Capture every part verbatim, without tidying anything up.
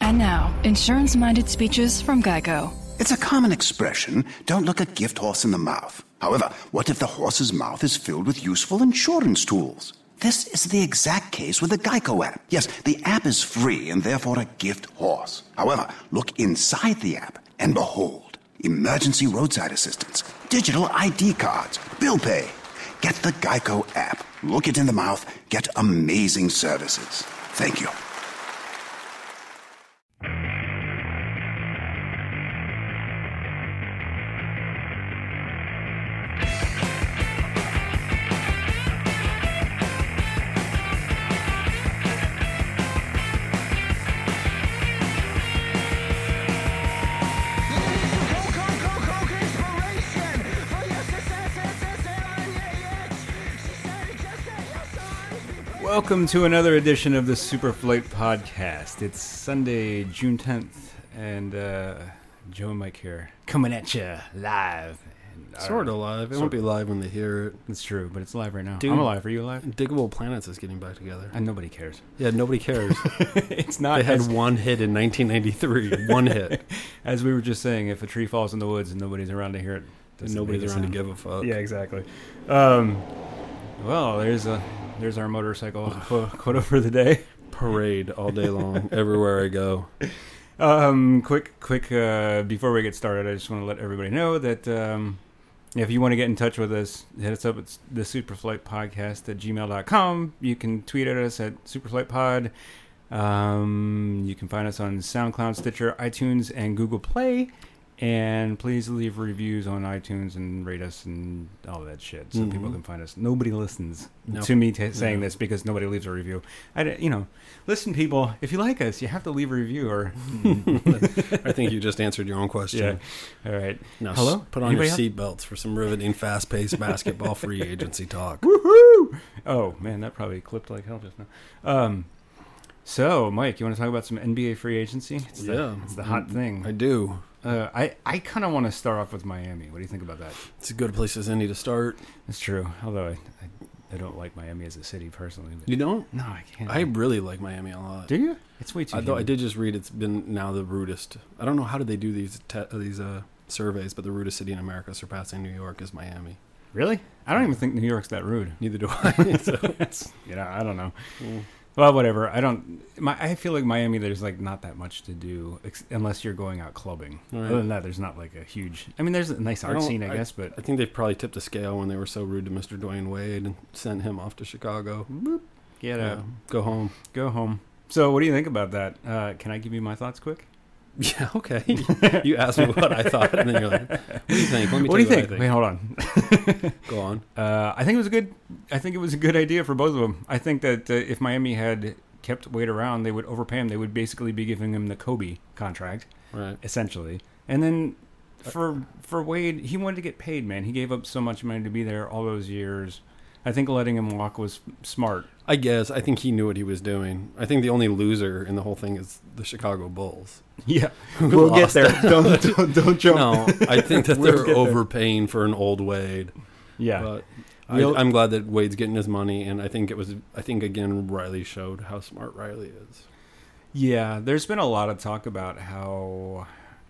And now, insurance-minded speeches from Geico. It's a common expression, don't look a gift horse in the mouth. However, what if the horse's mouth is filled with useful insurance tools? This is the exact case with the Geico app. Yes, the app is free and therefore a gift horse. However, look inside the app and behold, emergency roadside assistance, digital I D cards, bill pay. Get the Geico app. Look it in the mouth. Get amazing services. Thank you. Welcome to another edition of the Superflight Podcast. It's Sunday, June tenth, and uh, Joe and Mike here, coming at you live. And, sort of live. It sort won't be live when they hear it. It's true, but it's live right now. Dude, I'm alive. Are you alive? Diggable Planets is getting back together. And nobody cares. Yeah, nobody cares. It's not. They had as, one hit in nineteen ninety-three. One hit. As we were just saying, if a tree falls in the woods and nobody's around to hear it, and nobody's around to give a fuck. Yeah, exactly. Um, well, there's a... There's our motorcycle quote for the day. Parade all day long, everywhere I go. Um, quick, quick, uh, before we get started, I just want to let everybody know that um, if you want to get in touch with us, hit us up at the Superflight Podcast at gmail dot com. You can tweet at us at SuperflightPod. Um, you can find us on SoundCloud, Stitcher, iTunes, and Google Play. And please leave reviews on iTunes and rate us and all that shit so mm-hmm. people can find us. Nobody listens nope. to me t- saying no. this because nobody leaves a review. I, you know, listen, people, if you like us, you have to leave a review. Or I think you just answered your own question. Yeah. All right. Now, hello? Put on Anybody your seatbelts for some riveting, fast-paced basketball free agency talk. Woohoo! Oh, man, that probably clipped like hell just now. Um, so, Mike, you want to talk about some N B A free agency? It's yeah. The, it's the hot thing. I do. Uh, I, I kind of want to start off with Miami. What do you think about that? It's a good place as any to start. It's true. Although I, I, I don't like Miami as a city personally. You don't? No, I can't. I really like Miami a lot. Do you? It's way too. Although I did just read it's been now the rudest. I don't know how did they do these te- these uh, surveys, but the rudest city in America, surpassing New York, is Miami. Really? I don't even think New York's that rude. Neither do I. So it's, you know, I don't know. Mm. Well, whatever. I don't. My, I feel like Miami. There's like not that much to do ex- unless you're going out clubbing. Right. Other than that, there's not like a huge. I mean, there's a nice art I scene, I, I guess, but I think they probably tipped the scale when they were so rude to Mister Dwayne Wade and sent him off to Chicago. Boop. Get out. Yeah. Go home. Go home. So, what do you think about that? Uh, can I give you my thoughts, quick? Yeah. Okay. You asked me what I thought, and then you're like, "What do you think? Let me." What tell do you you think? What I think. Wait, hold on. Go on. Uh, I think it was a good. I think it was a good idea for both of them. I think that uh, if Miami had kept Wade around, they would overpay him. They would basically be giving him the Kobe contract, right? Essentially. And then for for Wade, he wanted to get paid, man. He gave up so much money to be there all those years. I think letting him walk was smart. I guess. I think he knew what he was doing. I think the only loser in the whole thing is the Chicago Bulls. Yeah, we'll get there. don't, don't don't jump. No, I think that we'll they're overpaying there. For an old Wade. Yeah. But I, I'm glad that Wade's getting his money, and I think it was. I think again, Riley showed how smart Riley is. Yeah, there's been a lot of talk about how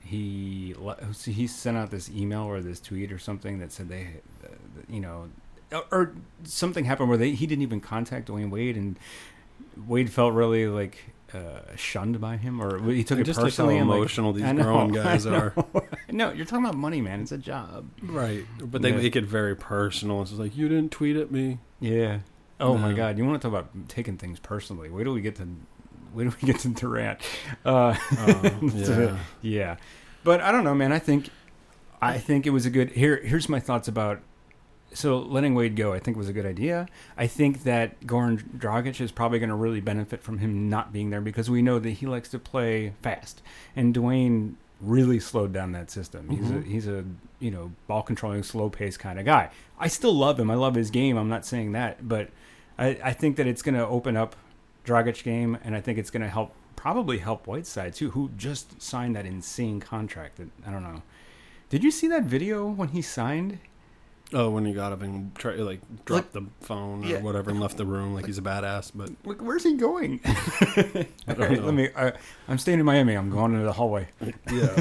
he he sent out this email or this tweet or something that said they, you know, or something happened where they he didn't even contact Dwayne Wade, and Wade felt really like uh, shunned by him, or he took and it just personally. Just how emotional like, these know, grown guys are. No, you're talking about money, man. It's a job, right? But they yeah. make it very personal. It's just like, you didn't tweet at me. Yeah. Oh no. my God, you want to talk about taking things personally? Wait till we get to, wait till we get to Durant. Uh, uh, yeah. Yeah. But I don't know, man. I think, I think it was a good. Here, here's my thoughts about. So letting Wade go, I think, was a good idea. I think that Goran Dragic is probably going to really benefit from him not being there because we know that he likes to play fast, and Dwayne really slowed down that system. He's mm-hmm. a he's a you know ball controlling, slow paced kind of guy. I still love him. I love his game. I'm not saying that, but I, I think that it's going to open up Dragic's game, and I think it's going to help probably help Whiteside too, who just signed that insane contract. That I don't know. Did you see that video when he signed? Oh, when he got up and tried like dropped Like- the phone or Yeah. whatever and left the room like he's a badass. But Like, where's he going? I don't Alright, know. let me. I, I'm staying in Miami. I'm going into the hallway. yeah.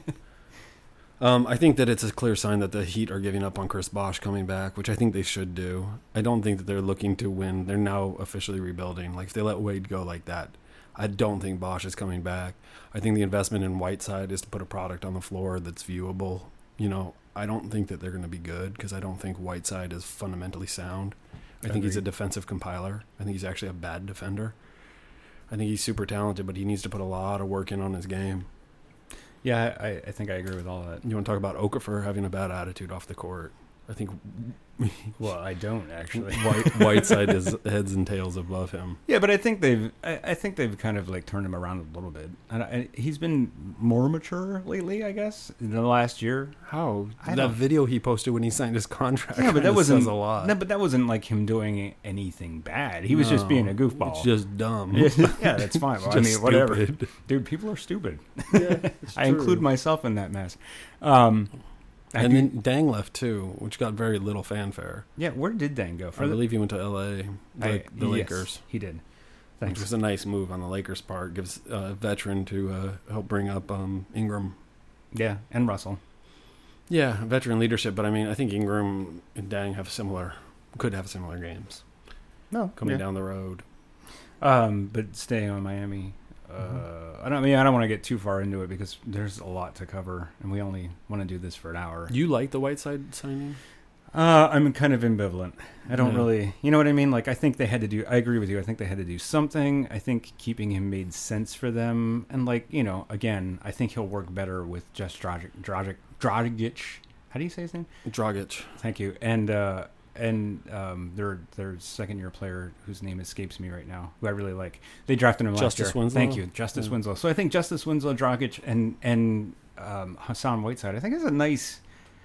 Um, I think that it's a clear sign that the Heat are giving up on Chris Bosh coming back, which I think they should do. I don't think that they're looking to win. They're now officially rebuilding. Like, if they let Wade go like that, I don't think Bosh is coming back. I think the investment in Whiteside is to put a product on the floor that's viewable. You know, I don't think that they're going to be good because I don't think Whiteside is fundamentally sound. I think he's a Agreed. defensive compiler. I think he's actually a bad defender. I think he's super talented, but he needs to put a lot of work in on his game. Yeah, I, I think I agree with all that. You want to talk about Okafor having a bad attitude off the court? I think Well, I don't actually. White, Whiteside is heads and tails above him. Yeah, but I think they've. I, I think they've kind of like turned him around a little bit, and I, he's been more mature lately. I guess in the last year. How I that don't- video he posted when he signed his contract? Yeah, but that kinda wasn't says a lot. No, but that wasn't like him doing anything bad. He was just No, being a goofball. It's just dumb. yeah, that's fine. Well, I Just mean, whatever, stupid. dude. People are stupid. Yeah, I include myself in that mess. Um, I And do- then Dang left too, which got very little fanfare. yeah, where did Dan go? I believe he went to L A, like I- the yes, Lakers. he did. Which Thanks. was a nice move on the Lakers' part. Gives a veteran to uh, help bring up um, Ingram. Yeah, and Russell. Yeah, veteran leadership. But I mean, I think Ingram and Dang have similar, could have similar games No, coming yeah. down the road. Um, but staying on Miami, uh, Mm-hmm. I don't I mean I don't want to get too far into it because there's a lot to cover, and we only want to do this for an hour. You like the Whiteside signing? Uh, I'm kind of ambivalent. I don't Yeah. really, you know what I mean? Like, I think they had to do, I agree with you. I think they had to do something. I think keeping him made sense for them. And, like, you know, again, I think he'll work better with just Dragic, Dragic, Dragic. How do you say his name? Dragic. Thank you. And, uh, and um, their their second year player whose name escapes me right now, who I really like. They drafted him last Justice year. Winslow? Thank you, Justice Yeah. Winslow. So I think Justice Winslow, Dragic, and and um, Hassan Whiteside, I think is a nice,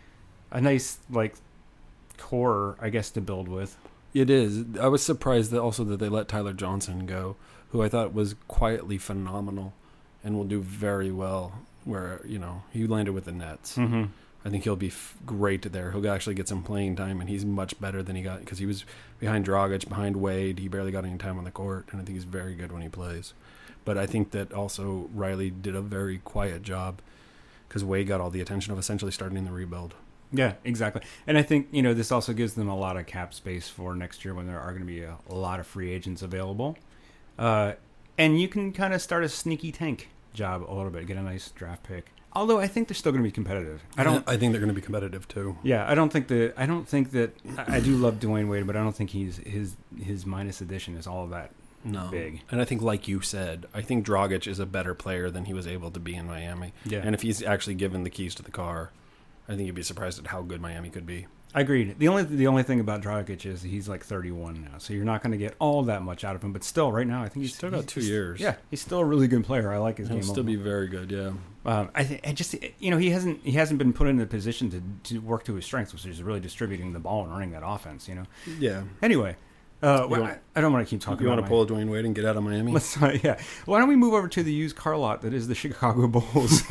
a nice like core, I guess, to build with. It is. I was surprised that also that they let Tyler Johnson go, who I thought was quietly phenomenal and will do very well. Where you know he landed with the Nets. Mm-hmm. I think he'll be f- great there. He'll actually get some playing time, and he's much better than he got because he was behind Dragic, behind Wade. He barely got any time on the court, and I think he's very good when he plays. But I think that also Riley did a very quiet job because Wade got all the attention of essentially starting the rebuild. Yeah, exactly. And I think, you know, this also gives them a lot of cap space for next year when there are going to be a, a lot of free agents available. Uh, and you can kind of start a sneaky tank job a little bit, get a nice draft pick. Although I think they're still going to be competitive. I don't. I think they're going to be competitive too. Yeah, I don't think that. I don't think that. I I do love Dwayne Wade, but I don't think he's his his minus addition is all that No. big. And I think, like you said, I think Dragic is a better player than he was able to be in Miami. Yeah. And if he's actually given the keys to the car, I think you'd be surprised at how good Miami could be. I agreed. The only the only thing about Dragic is he's like thirty-one now, so you're not going to get all that much out of him. But still, right now, I think he's Still got he's- two he's- years. Yeah, he's still a really good player. I like his He'll game. still overall. be very good, yeah. Um, I, th- I just, you know, he hasn't he hasn't been put in a position to, to work to his strengths, which is really distributing the ball and running that offense. You know. Yeah. Anyway, uh, You well, want- I, I don't want to keep talking. You want about to pull a Dwayne Wade and get out of Miami? my, let's not, yeah. Why don't we move over to the used car lot that is the Chicago Bulls?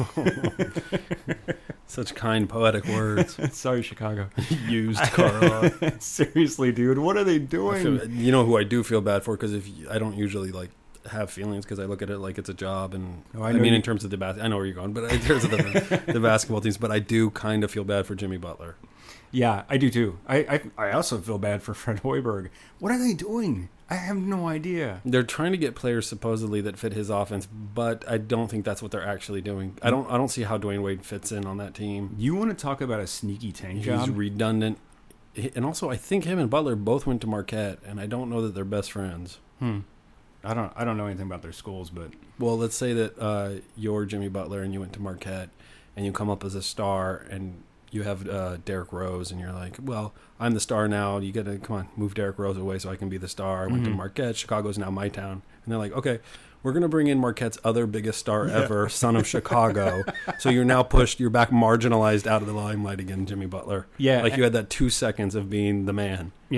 Such kind, poetic words. Sorry, Chicago. Used car lot. Seriously, dude, what are they I doing? feel, you know who I do feel bad for because if you, I don't usually like have feelings because I look at it like it's a job and Oh, I I, know mean you- in terms of the bas- I know where you're going, but in terms of the, the basketball teams, but I do kind of feel bad for Jimmy Butler. Yeah, I do too. I, I I also feel bad for Fred Hoiberg. What are they doing? I have no idea. They're trying to get players supposedly that fit his offense, but I don't think that's what they're actually doing. I don't I don't see how Dwayne Wade fits in on that team. You want to talk about a sneaky tank He's job? redundant. He- And also I think him and Butler both went to Marquette and I don't know that they're best friends. Hmm. I don't I don't know anything about their schools, but Well, let's say that uh, you're Jimmy Butler and you went to Marquette and you come up as a star and you have uh, Derrick Rose and you're like, well, I'm the star now. You got to, come on, move Derrick Rose away so I can be the star. I went to Mhm. Marquette. Chicago's now my town. And they're like, okay, we're going to bring in Marquette's other biggest star ever, son of Chicago. So you're now pushed, you're back marginalized out of the limelight again, Jimmy Butler. yeah, Like you had that two seconds of being the man. yeah.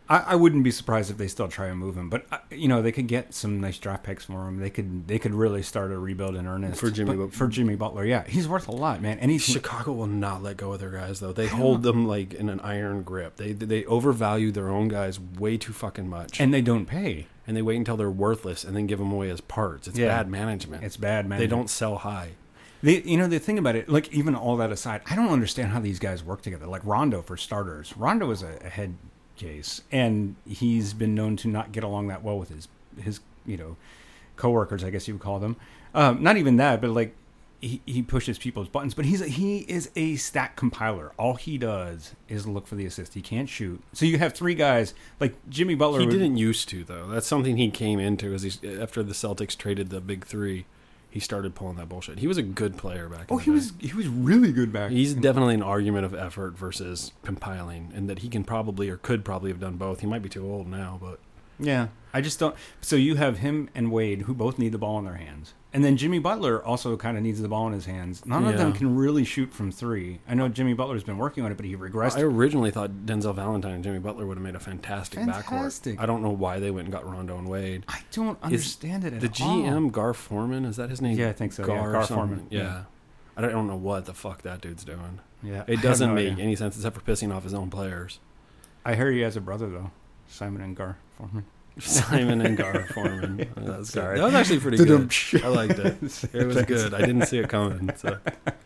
I, I wouldn't be surprised if they still try and move him, but uh, you know they could get some nice draft picks for him. They could they could really start a rebuild in earnest For Jimmy But But- for Jimmy Butler. Yeah, he's worth a lot, man. And he's Chicago will not let go of their guys, though. They hold them like in an iron grip. They they overvalue their own guys way too fucking much, and they don't pay. and they wait until they're worthless and then give them away as parts. It's Yeah. bad management. It's bad, man. They don't sell high. They, you know, the thing about it, like even all that aside, I don't understand how these guys work together. Like Rondo, for starters, Rondo is a, a head case, and he's been known to not get along that well with his his you know coworkers, I guess you would call them. Um, not even that, but like he, he pushes people's buttons. But he's a, he is a stat compiler. All he does is look for the assist. He can't shoot. So you have three guys like Jimmy Butler. He would- didn't used to, though. That's something he came into as he, after the Celtics traded the big three. He started pulling that bullshit. He was a good player back. Oh, in the he day. was he was really good back. He's definitely an argument of effort versus compiling, and that he can probably or could probably have done both. He might be too old now, but Yeah, I just don't. So you have him and Wade, who both need the ball in their hands, and then Jimmy Butler also kind of needs the ball in his hands. None of them Yeah. can really shoot from three. I know Jimmy Butler's been working on it, but he regressed. I originally thought Denzel Valentine and Jimmy Butler would have made a fantastic, Fantastic. backcourt. I don't know why they went and got Rondo and Wade. I don't understand it at The all. G M Gar Foreman, is that his name? Yeah, I think so, yeah, Gar, Gar something? Forman, Yeah. yeah. I don't, I don't know what the fuck that dude's doing. Yeah, I It have doesn't no make idea. any sense except for pissing off his own players. I heard he has a brother though, Simon and Gar Foreman. Simon and Gar Foreman. That's Sorry. good. That was actually pretty good. I liked it. It was good. I didn't see it coming. So.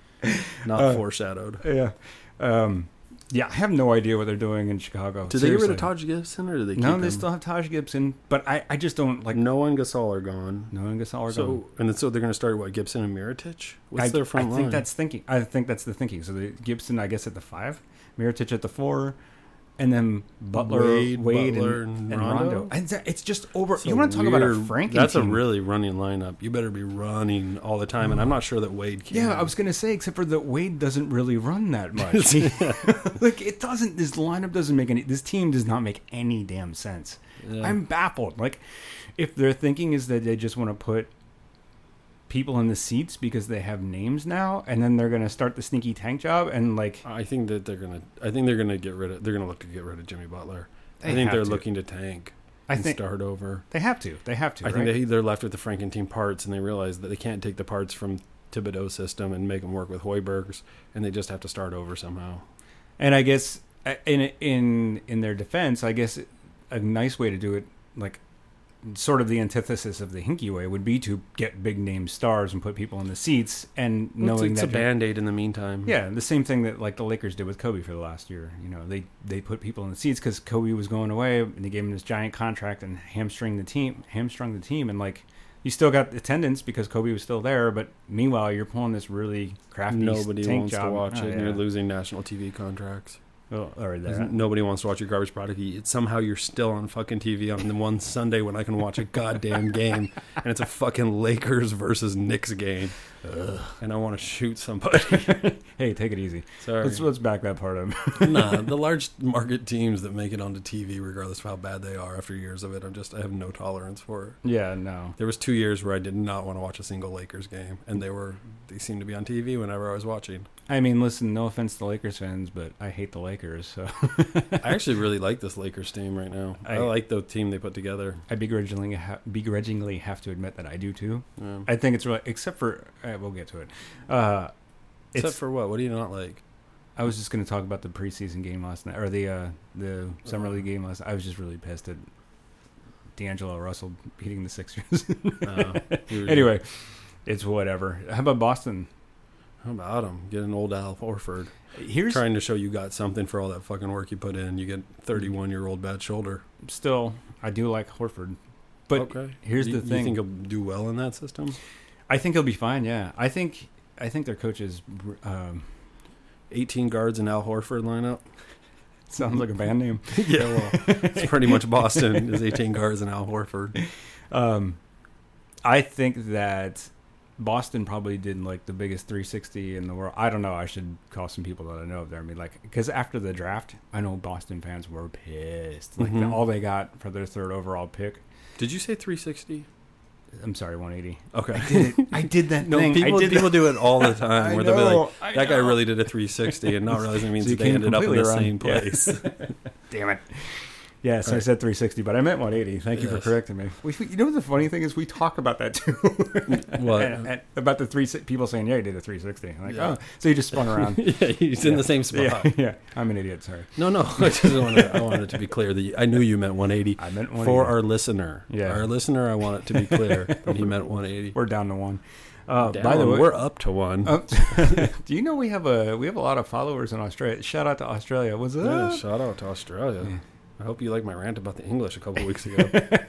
Not Uh, foreshadowed. Yeah, um, yeah. I have no idea what they're doing in Chicago. Did they get rid Seriously. of Taj Gibson or did they keep No, him? they still have Taj Gibson, but I, I just don't like. Noah and Gasol are gone. No one Gasol are So gone. and then, so they're going to start what, Gibson and Mirotic? What's I, their front I line? think that's thinking. I think that's the thinking. So the Gibson, I guess, at the five, Mirotic at the four, and then Butler, Wade, Wade, Butler, and, and and Rondo? Rondo. And it's- it's just over. It's you a want to talk about a weird- Franken That's team. a really running lineup. You better be running all the time, and I'm not sure that Wade can. Yeah, I was gonna say, except for that Wade doesn't really run that much. Like it doesn't. This lineup doesn't make any. This team does not make any damn sense. Yeah. I'm baffled. Like, if their thinking is that they just want to put people in the seats because they have names now, and then they're gonna start the sneaky tank job, and like I think that they're gonna. I think they're gonna get rid of. They're gonna look to get rid of Jimmy Butler. They I think have they're to. looking to tank. I and think start over. they have to. They have to. I right? think they, they're left with the Franken team parts, and they realize that they can't take the parts from Thibodeau's system and make them work with Hoiberg's, and they just have to start over somehow. And I guess uh, in in in their defense, I guess a nice way to do it, like sort of the antithesis of the Hinkie way, would be to get big name stars and put people in the seats, and knowing it's, it's that a band aid in the meantime. yeah, the same thing that like the Lakers did with Kobe for the last year. You know, they they put people in the seats because Kobe was going away, and they gave him this giant contract and hamstring the team, hamstrung the team, and like. You still got attendance because Kobe was still there, but meanwhile you're pulling this really crafty Nobody tank wants job. to watch Oh, it, and yeah. you're losing national T V contracts. Oh, or Because that. Nobody wants to watch your garbage product. It's somehow you're still on fucking T V on the one Sunday when I can watch a goddamn game, and it's a fucking Lakers versus Knicks game, Ugh. and I want to shoot somebody. Hey, take it easy. Sorry. Let's let's back that part up. Nah, the large market teams that make it onto T V, regardless of how bad they are, after years of it, I'm just I have no tolerance for it. Yeah, no. There was two years where I did not want to watch a single Lakers game, and they were they seemed to be on T V whenever I was watching. I mean, listen, no offense to Lakers fans, but I hate the Lakers, so I actually really like this Lakers team right now. I, I- like the team they put together. I begrudgingly ha- begrudgingly have to admit that I do too. Yeah. I think it's really, except for uh, we'll get to it. Uh, Except it's, for what? What do you not like? I was just going to talk about the preseason game last night, or the uh, the summer league game last. I was just really pissed at D'Angelo Russell beating the Sixers. Uh, you were- Anyway, it's whatever. How about Boston? How about him? Get an old Al Horford. Here's Trying to show you got something for all that fucking work you put in. You get thirty-one-year-old bad shoulder. still, I do like Horford, but okay. here's you, the thing. You think he'll do well in that system? I think he'll be fine. Yeah, I think I think their coach is. Um, eighteen guards in Al Horford lineup. sounds like a band name. Yeah, well, it's pretty much Boston is eighteen guards and Al Horford. Um, I think that Boston probably did like the biggest three sixty in the world. I don't know. I should call some people that I know up there. I mean, like, because after the draft, I know Boston fans were pissed. Like, the, Mhm. all they got for their third overall pick. Did you say three sixty? I'm sorry, one eighty. Okay. I did it. I did that No, thing. people I did people that. do it all the time. I Where they'll be know, like, I that guy know. really did a three sixty, and not realizing it means So you that they came ended up in the completely same around. Yeah. place. Damn it. Yes, All I right. said three sixty, but I meant one eighty. Thank you for Yes. correcting me. We, you know what the funny thing is? We talk about that too. What? And- and about the three si- people saying, "Yeah, he did a three sixty." I'm like, Yeah. oh, so you just spun around. yeah, he's in the same spot. Yeah, yeah. I'm an idiot. Sorry. No, no. I just wanted, I wanted it to be clear that you, I knew you meant one eighty. I meant one eighty. For our listener. Yeah. Our listener, I want it to be clear that he meant one eighty. We're down to one. Uh, Down, by the way, we're up to one. uh, do you know we have a we have a lot of followers in Australia? Shout out to Australia. What's up? Yeah, shout out to Australia. Yeah. I hope you like my rant about the English a couple weeks ago.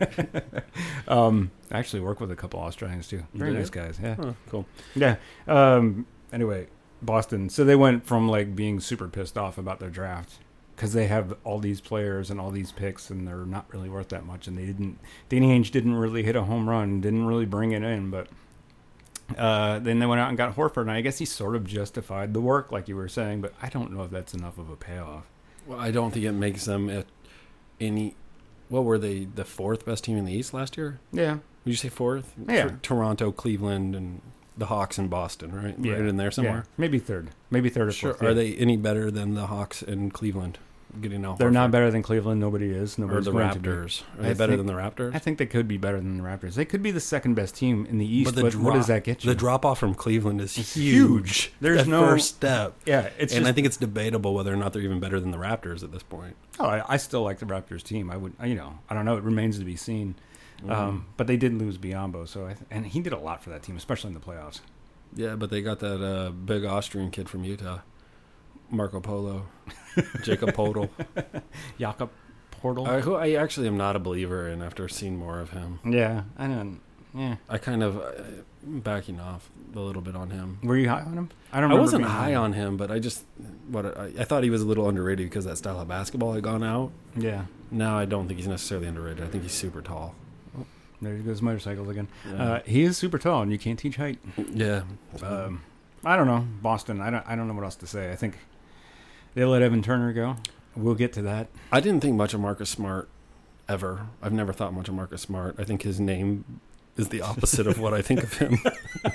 um, I actually work with a couple Australians too. Very did? nice guys. Yeah. Huh, cool. Yeah. Um, anyway, Boston. So they went from like being super pissed off about their draft because they have all these players and all these picks and they're not really worth that much. And they didn't. Danny Ainge didn't really hit a home run. Didn't really bring it in. But uh, then they went out and got Horford. And I guess he sort of justified the work, like you were saying. But I don't know if that's enough of a payoff. Well, I don't think it makes them a, any. What were they? The fourth best team in the East last year? Yeah. Would you say fourth? Yeah. T- Toronto, Cleveland, and the Hawks and Boston, right? Yeah. Right in there somewhere. Yeah. Maybe third. Maybe third or Sure. fourth. Are yeah. they any better than the Hawks and Cleveland? Getting out. They're not better than Cleveland. Nobody is. Or Nobody's the going to be. Raptors? Are I they better think- than the Raptors? I think they could be better than the Raptors. They could be the second best team in the East, but, the what does drop- that get you? The drop off from Cleveland is It's huge. huge. There's That no- first step. yeah, it's and just, I think it's debatable whether or not they're even better than the Raptors at this point. oh, I, I still like the Raptors team. I would, you know, I don't know. It remains to be seen. Um, but they did lose Biombo, so I th- and he did a lot for that team, especially in the playoffs. Yeah, but they got that uh, big Austrian kid from Utah, Marco Polo, Jacob Podol. Jakob Portal. I, who I actually am not a believer in after seeing more of him. yeah, I don't. Yeah, I kind of uh, backing off a little bit on him. were you high on him? I don't. I remember wasn't being high on him, but I just what I, I thought he was a little underrated because that style of basketball had gone out. Yeah, Now I don't think he's necessarily underrated. I think he's super tall. there goes motorcycles again. Yeah. Uh, he is super tall, and you can't teach height. yeah. Um, I don't know Boston. I don't. I don't know what else to say. I think they let Evan Turner go. We'll get to that. I didn't think much of Marcus Smart ever. I've never thought much of Marcus Smart. I think his name is the opposite of what I think of him.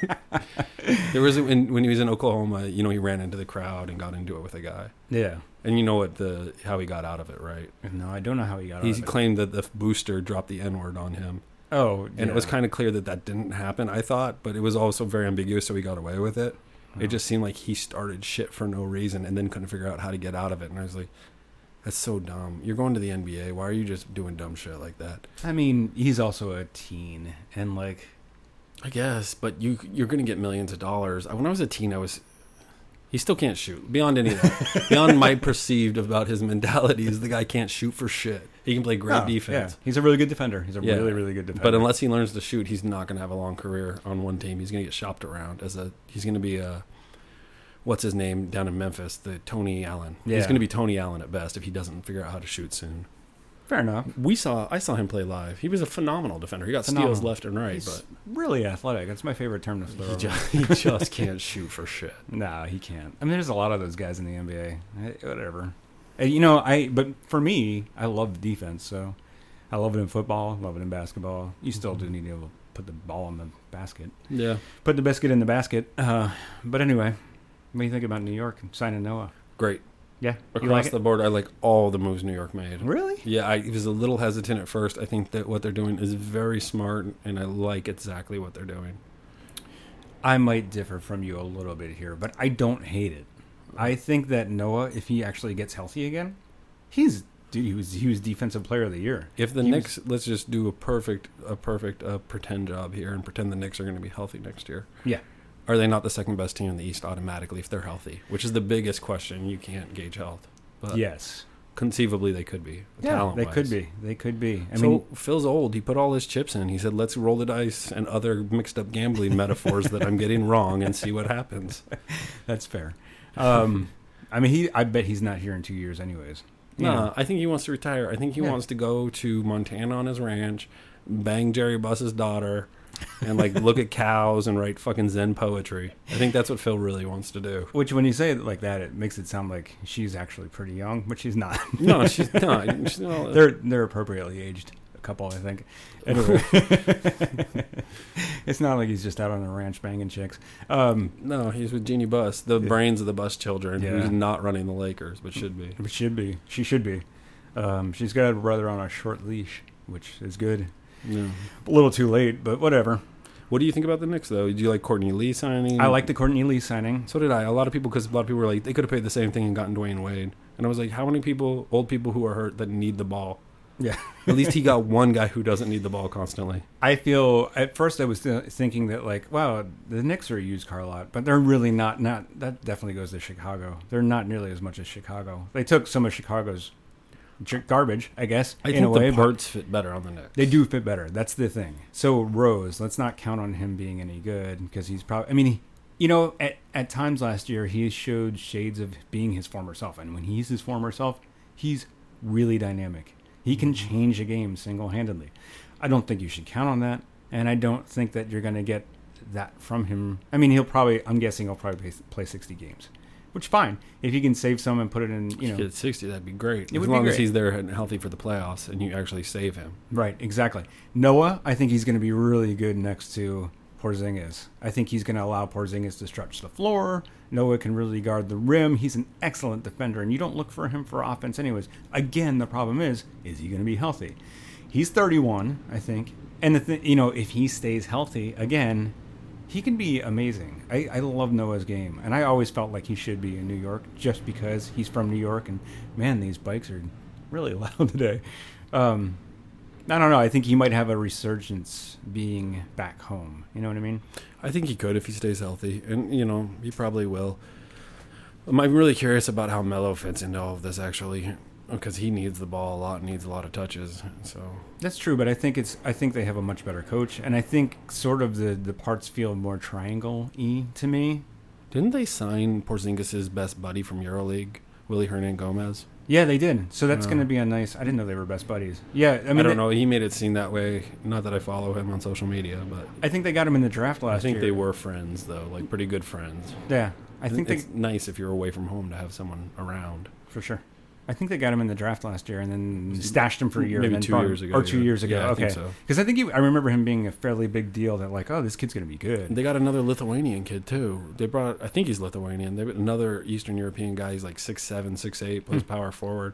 There was when when he was in Oklahoma, you know, he ran into the crowd and got into it with a guy. Yeah. And you know what the how he got out of it, right? No, I don't know how he got He out of it. claimed that the booster dropped the N-word on him. Oh, And yeah. it was kind of clear that that didn't happen, I thought, but it was also very ambiguous, so he got away with it. Oh. It just seemed like he started shit for no reason and then couldn't figure out how to get out of it. And I was like, that's so dumb. You're going to the N B A. Why are you just doing dumb shit like that? I mean, he's also a teen, and like, I guess, but you, you're going to get millions of dollars. When I was a teen, I was... He still can't shoot. Beyond any of that. Beyond my perceived about his mentality is the guy can't shoot for shit. He can play great oh, defense. Yeah. He's a really good defender. He's a Yeah. really, really good defender. But unless he learns to shoot, he's not going to have a long career on one team. He's going to get shopped around as a. He's going to be a. What's his name down in Memphis? The Tony Allen. Yeah. He's going to be Tony Allen at best if he doesn't figure out how to shoot soon. fair enough. We saw. I saw him play live. He was a phenomenal defender. He got steals Phenomenal. left and right, He's but really athletic. That's my favorite term to throw. he over. just, he just can't shoot for shit. No, he can't. I mean, there's a lot of those guys in the N B A. Eh, Whatever. Eh, You know, I. But for me, I love defense. So, I love it in football. Love it in basketball. You still do need to be able to put the ball in the basket. Yeah. Put the biscuit in the basket. Uh, but anyway, what do you think about New York signing Noah? Great. Yeah, you Across like the it? board, I like all the moves New York made. Really? Yeah, I was a little hesitant at first. I think that what they're doing is very smart, and I like exactly what they're doing. I might differ from you a little bit here, but I don't hate it. I think that Noah, if he actually gets healthy again, he's dude. He was he was defensive player of the year. If the He Knicks, let's just do a perfect, a perfect uh, pretend job here and pretend the Knicks are going to be healthy next year. Yeah. Are they not the second best team in the East automatically if they're healthy? Which is the biggest question. You can't gauge health. But Yes. conceivably they could be. Yeah, talent-wise. they could be. They could be. I so mean, Phil's old. He put all his chips in. He said, "Let's roll the dice and other mixed up gambling metaphors that I'm getting wrong and see what happens." that's fair. Um, I mean, he. I bet he's not here in two years, anyways. You No, know. I think he wants to retire. I think he Yeah. wants to go to Montana on his ranch, bang Jerry Buss's daughter, and like look at cows and write fucking Zen poetry. I think that's what Phil really wants to do. Which, when you say it like that, it makes it sound like she's actually pretty young, but she's not. No, she's not. She's not they're they're appropriately aged. A couple, I think. Anyway, it's not like he's just out on the ranch banging chicks. Um, no, he's with Jeannie Buss, the Yeah. brains of the Buss children, Yeah. who's not running the Lakers, but should be. But should be. She should be. Um, she's got her brother on a short leash, which is good. Yeah. A little too late, but whatever. What do you think about the Knicks, though? Did you like Courtney Lee signing? I like the Courtney Lee signing. So did I. A lot of people, because a lot of people were like, they could have paid the same thing and gotten Dwayne Wade. And I was like, how many people, old people who are hurt that need the ball? Yeah. At least he got one guy who doesn't need the ball constantly. I feel, at first I was th- thinking that, like, wow, the Knicks are a used car lot, but they're really not, not, that definitely goes to Chicago. They're not nearly as much as Chicago. They took some of Chicago's j- garbage, I guess, I in think a way. the parts fit better on the Knicks. They do fit better. That's the thing. So Rose, let's not count on him being any good, because he's probably, I mean, he, you know, at, at times last year, he showed shades of being his former self. And when he's his former self, he's really dynamic. He can change a game single-handedly. I don't think you should count on that, and I don't think that you're going to get that from him. I mean, he'll probably, I'm guessing he'll probably play sixty games, which fine. If he can save some and put it in, you know. If you get sixty, that'd be great. It as would be long as great. he's there and healthy for the playoffs and you actually save him. Right, exactly. Noah, I think he's going to be really good next to Porzingis. I think he's going to allow Porzingis to stretch the floor. Noah can really guard the rim. He's an excellent defender, and you don't look for him for offense anyways. Again, the problem is, is he going to be healthy? He's thirty-one, I think. And, the th- you know, if he stays healthy, again, he can be amazing. I, I love Noah's game, and I always felt like he should be in New York just because he's from New York, and, man, these bikes are really loud today. Um, I don't know. I think he might have a resurgence being back home. You know what I mean? I think he could if he stays healthy, and you know he probably will. Um, I'm really curious about how Melo fits into all of this, actually, because he needs the ball a lot, needs a lot of touches. So That's true, but I think it's. I think they have a much better coach, and I think sort of the the parts feel more triangle-y to me. didn't they sign Porzingis' best buddy from EuroLeague, Willie Hernan Gomez? Yeah, they did. So that's Oh. going to be a nice. I didn't know they were best buddies. Yeah, I I, mean, don't they- know. He made it seem that way. Not that I follow him on social media, but I think they got him in the draft last I think year. they were friends, though, like pretty good friends. Yeah, I think it's they nice if you're away from home to have someone around. for sure. I think they got him in the draft last year and then stashed him for a year. Maybe and then two brought him- years ago, Or two yeah. years ago. Yeah, I okay. think so. Because I think he, I remember him being a fairly big deal that like, oh, this kid's going to be good. They got another Lithuanian kid too. They brought, I think he's Lithuanian. They another Eastern European guy. He's like six seven, six eight, plays power forward.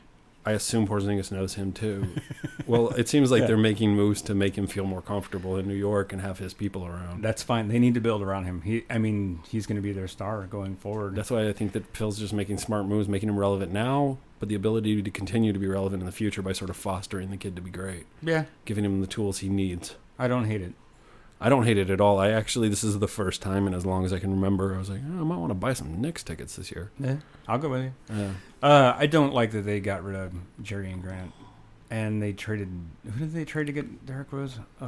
I assume Porzingis knows him too. Well, it seems like Yeah. they're making moves to make him feel more comfortable in New York and have his people around. That's fine. They need to build around him. He, I mean, he's going to be their star going forward. That's why I think that Phil's just making smart moves, making him relevant now, but the ability to continue to be relevant in the future by sort of fostering the kid to be great, yeah, giving him the tools he needs. I don't hate it. I don't hate it at all. I actually, this is the first time in as long as I can remember, I was like, oh, I might want to buy some Knicks tickets this year. Yeah, I'll go with you. Yeah. Uh, I don't like that they got rid of Jerry and Grant, and they traded. Who did they trade to get Derrick Rose? Ugh.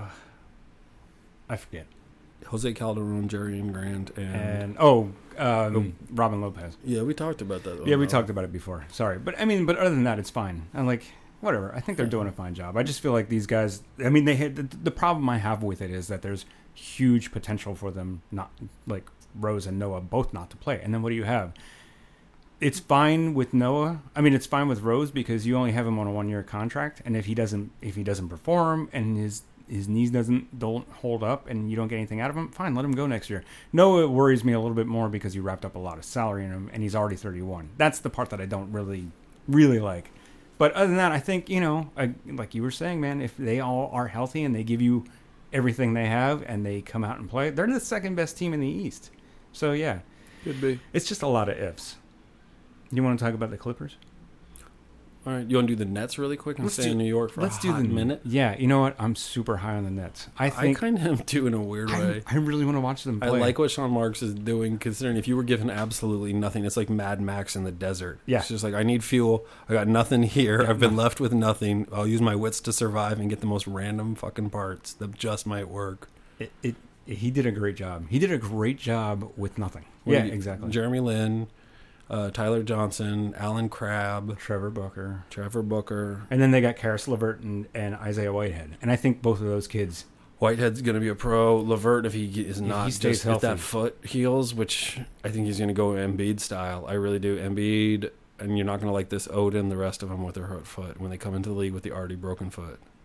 I forget. Jose Calderon, Jerry and Grant, and, And oh, um, Robin Lopez. yeah, we talked about that. Yeah, we talked about it before. Sorry, but I mean, but other than that, it's fine. I'm like, whatever. I think they're Yeah. doing a fine job. I just feel like these guys. I mean, they had the, the problem I have with it is that there's huge potential for them not like Rose and Noah both not to play. And then what do you have? It's fine with Noah. I mean, it's fine with Rose because you only have him on a one-year contract, and if he doesn't, if he doesn't perform and his his knees doesn't don't hold up and you don't get anything out of him, fine, let him go next year. Noah worries me a little bit more because you wrapped up a lot of salary in him, and he's already thirty-one. That's the part that I don't really, really like. But other than that, I think, you know, I, like you were saying, man, if they all are healthy and they give you everything they have and they come out and play, they're the second best team in the East. So yeah, Could be. it's just a lot of ifs. You want to talk about the Clippers? All right, you want to do the Nets really quick and Let's stay do- in New York for Let's a do hot the minute? Yeah, you know what? I'm super high on the Nets. I I think kind of am too in a weird I, way. I really want to watch them I play. like what Sean Marks is doing, considering if you were given absolutely nothing, it's like Mad Max in the desert. Yeah. It's just like, I need fuel. I got nothing here. I've been left with nothing. I'll use my wits to survive and get the most random fucking parts that just might work. it, it. He did a great job. He did a great job with nothing. What yeah, do you- exactly. Jeremy Lin, uh, Tyler Johnson, Alan Crabb, Trevor Booker. Trevor Booker. And then they got Karis LeVert and, and Isaiah Whitehead. And I think both of those kids, Whitehead's going to be a pro. Levert, if he is not, he stays just if that healthy. foot heals, which I think he's going to go Embiid style. I really do. Embiid, and you're not going to like this Odin, the rest of them with their hurt foot when they come into the league with the already broken foot.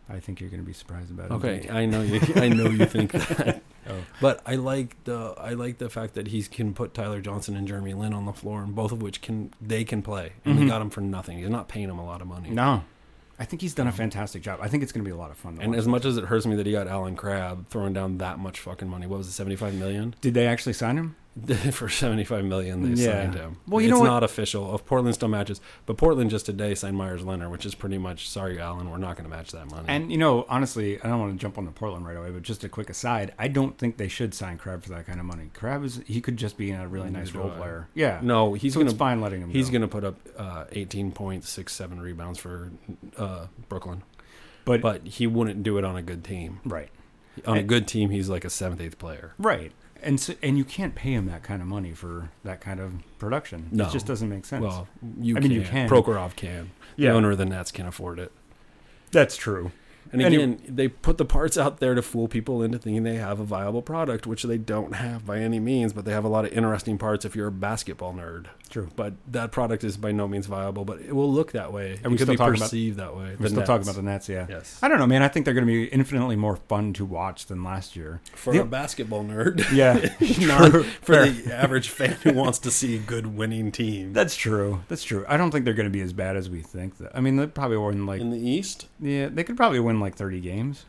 I think you're going to be surprised about it. Okay, I know you. I know you think that. Oh. But I like the I like the fact that he can put Tyler Johnson and Jeremy Lin on the floor, and both of which can they can play, and Mhm. they got him for nothing. He's not paying him a lot of money. No. I think he's done a fantastic job. I think it's going to be a lot of fun. To And watch. as much as it hurts me that he got Alan Crabb throwing down that much fucking money, what was it, seventy-five million? Did they actually sign him? For seventy-five million, they Yeah. signed him. Well, you it's know what- not official. If Portland still matches, but Portland just today signed Myers Leonard, which is pretty much sorry, Alan, we're not going to match that money. And, you know, honestly, I don't want to jump on the Portland right away, but just a quick aside, I don't think they should sign Crab for that kind of money. Crab is, he could just be a really nice Neither role do I. player. Yeah. no, he's so going it's fine letting him He's go. going to put up uh, eighteen point six seven rebounds for uh, Brooklyn, But, but he wouldn't do it on a good team. right. On a And- good team, he's like a seventh, eighth player. Right. And so, and you can't pay him that kind of money for that kind of production. No. It just doesn't make sense. Well, you I can. mean, you can. Prokhorov can. Yeah. The owner of the Nets can afford it. That's true. And Any- again, they put the parts out there to fool people into thinking they have a viable product, which they don't have by any means, but they have a lot of interesting parts if you're a basketball nerd. True. But that product is by no means viable, but it will look that way. Are we it could still be talking about- perceived that way. We're The still Nets. talking about the Nets, yeah. Yes. I don't know, man. I think they're going to be infinitely more fun to watch than last year. For The- a basketball nerd. Yeah. Not True. for Fair. the average fan who wants to see a good winning team. That's true. That's true. I don't think they're going to be as bad as we think. That, I mean, they probably win like In the East? yeah, they could probably win like thirty games.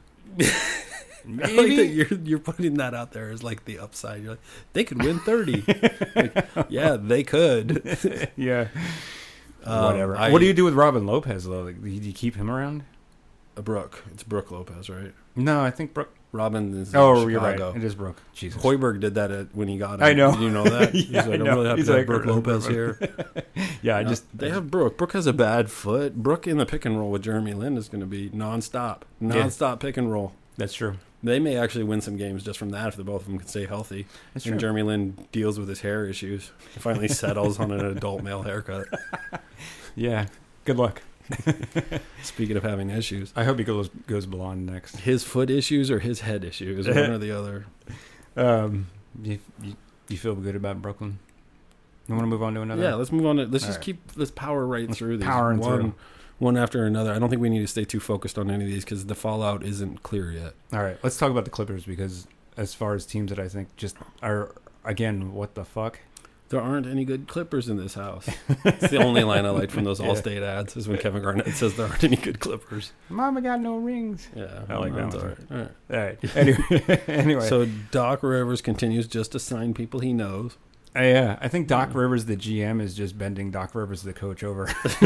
I like that you're you're putting that out there as like the upside. You're like, they could win thirty. Like, yeah, they could. yeah. Um, Whatever. I- what do you do with Robin Lopez though? Like, do you keep him around? Uh, Brooke. It's Brooke Lopez, right? No, I think Brooke. Robin is Oh, in you're right. Chicago. It is Brooke. Jesus. Hoiberg did that at, when he got him. I know. Did you know that? Yeah, He's like, I I'm know. really happy He's to have like, Brooke uh, Lopez Brooke. here. yeah, I No, just they have Brooke. Brooke has a bad foot. Brooke in the pick and roll with Jeremy Lin is going to be nonstop. Nonstop pick and roll. That's true. They may actually win some games just from that if the both of them can stay healthy. That's and true. Jeremy Lin deals with his hair issues. He finally settles on an adult male haircut. Yeah. Good luck. Speaking of having issues, I hope he goes goes blonde next. his foot issues or his head issues, one or the other. Um, you, you you feel good about Brooklyn? You want to move on to another? Yeah, let's move on to. Let's All just right. keep let's power right Let's through these powering one, through. one after another. I don't think we need to stay too focused on any of these because the fallout isn't clear yet. All right. Let's talk about the Clippers because as far as teams that I think just are again, what the fuck? There aren't any good Clippers in this house. It's the only line I like from those Yeah. Allstate ads is when Kevin Garnett says there aren't any good Clippers. Mama got no rings. Yeah, I like that that's one. all right. All right. All right. Anyway, anyway. So Doc Rivers continues just to sign people he knows. Uh, yeah, I think Doc Rivers, the G M, is just bending Doc Rivers, the coach, over.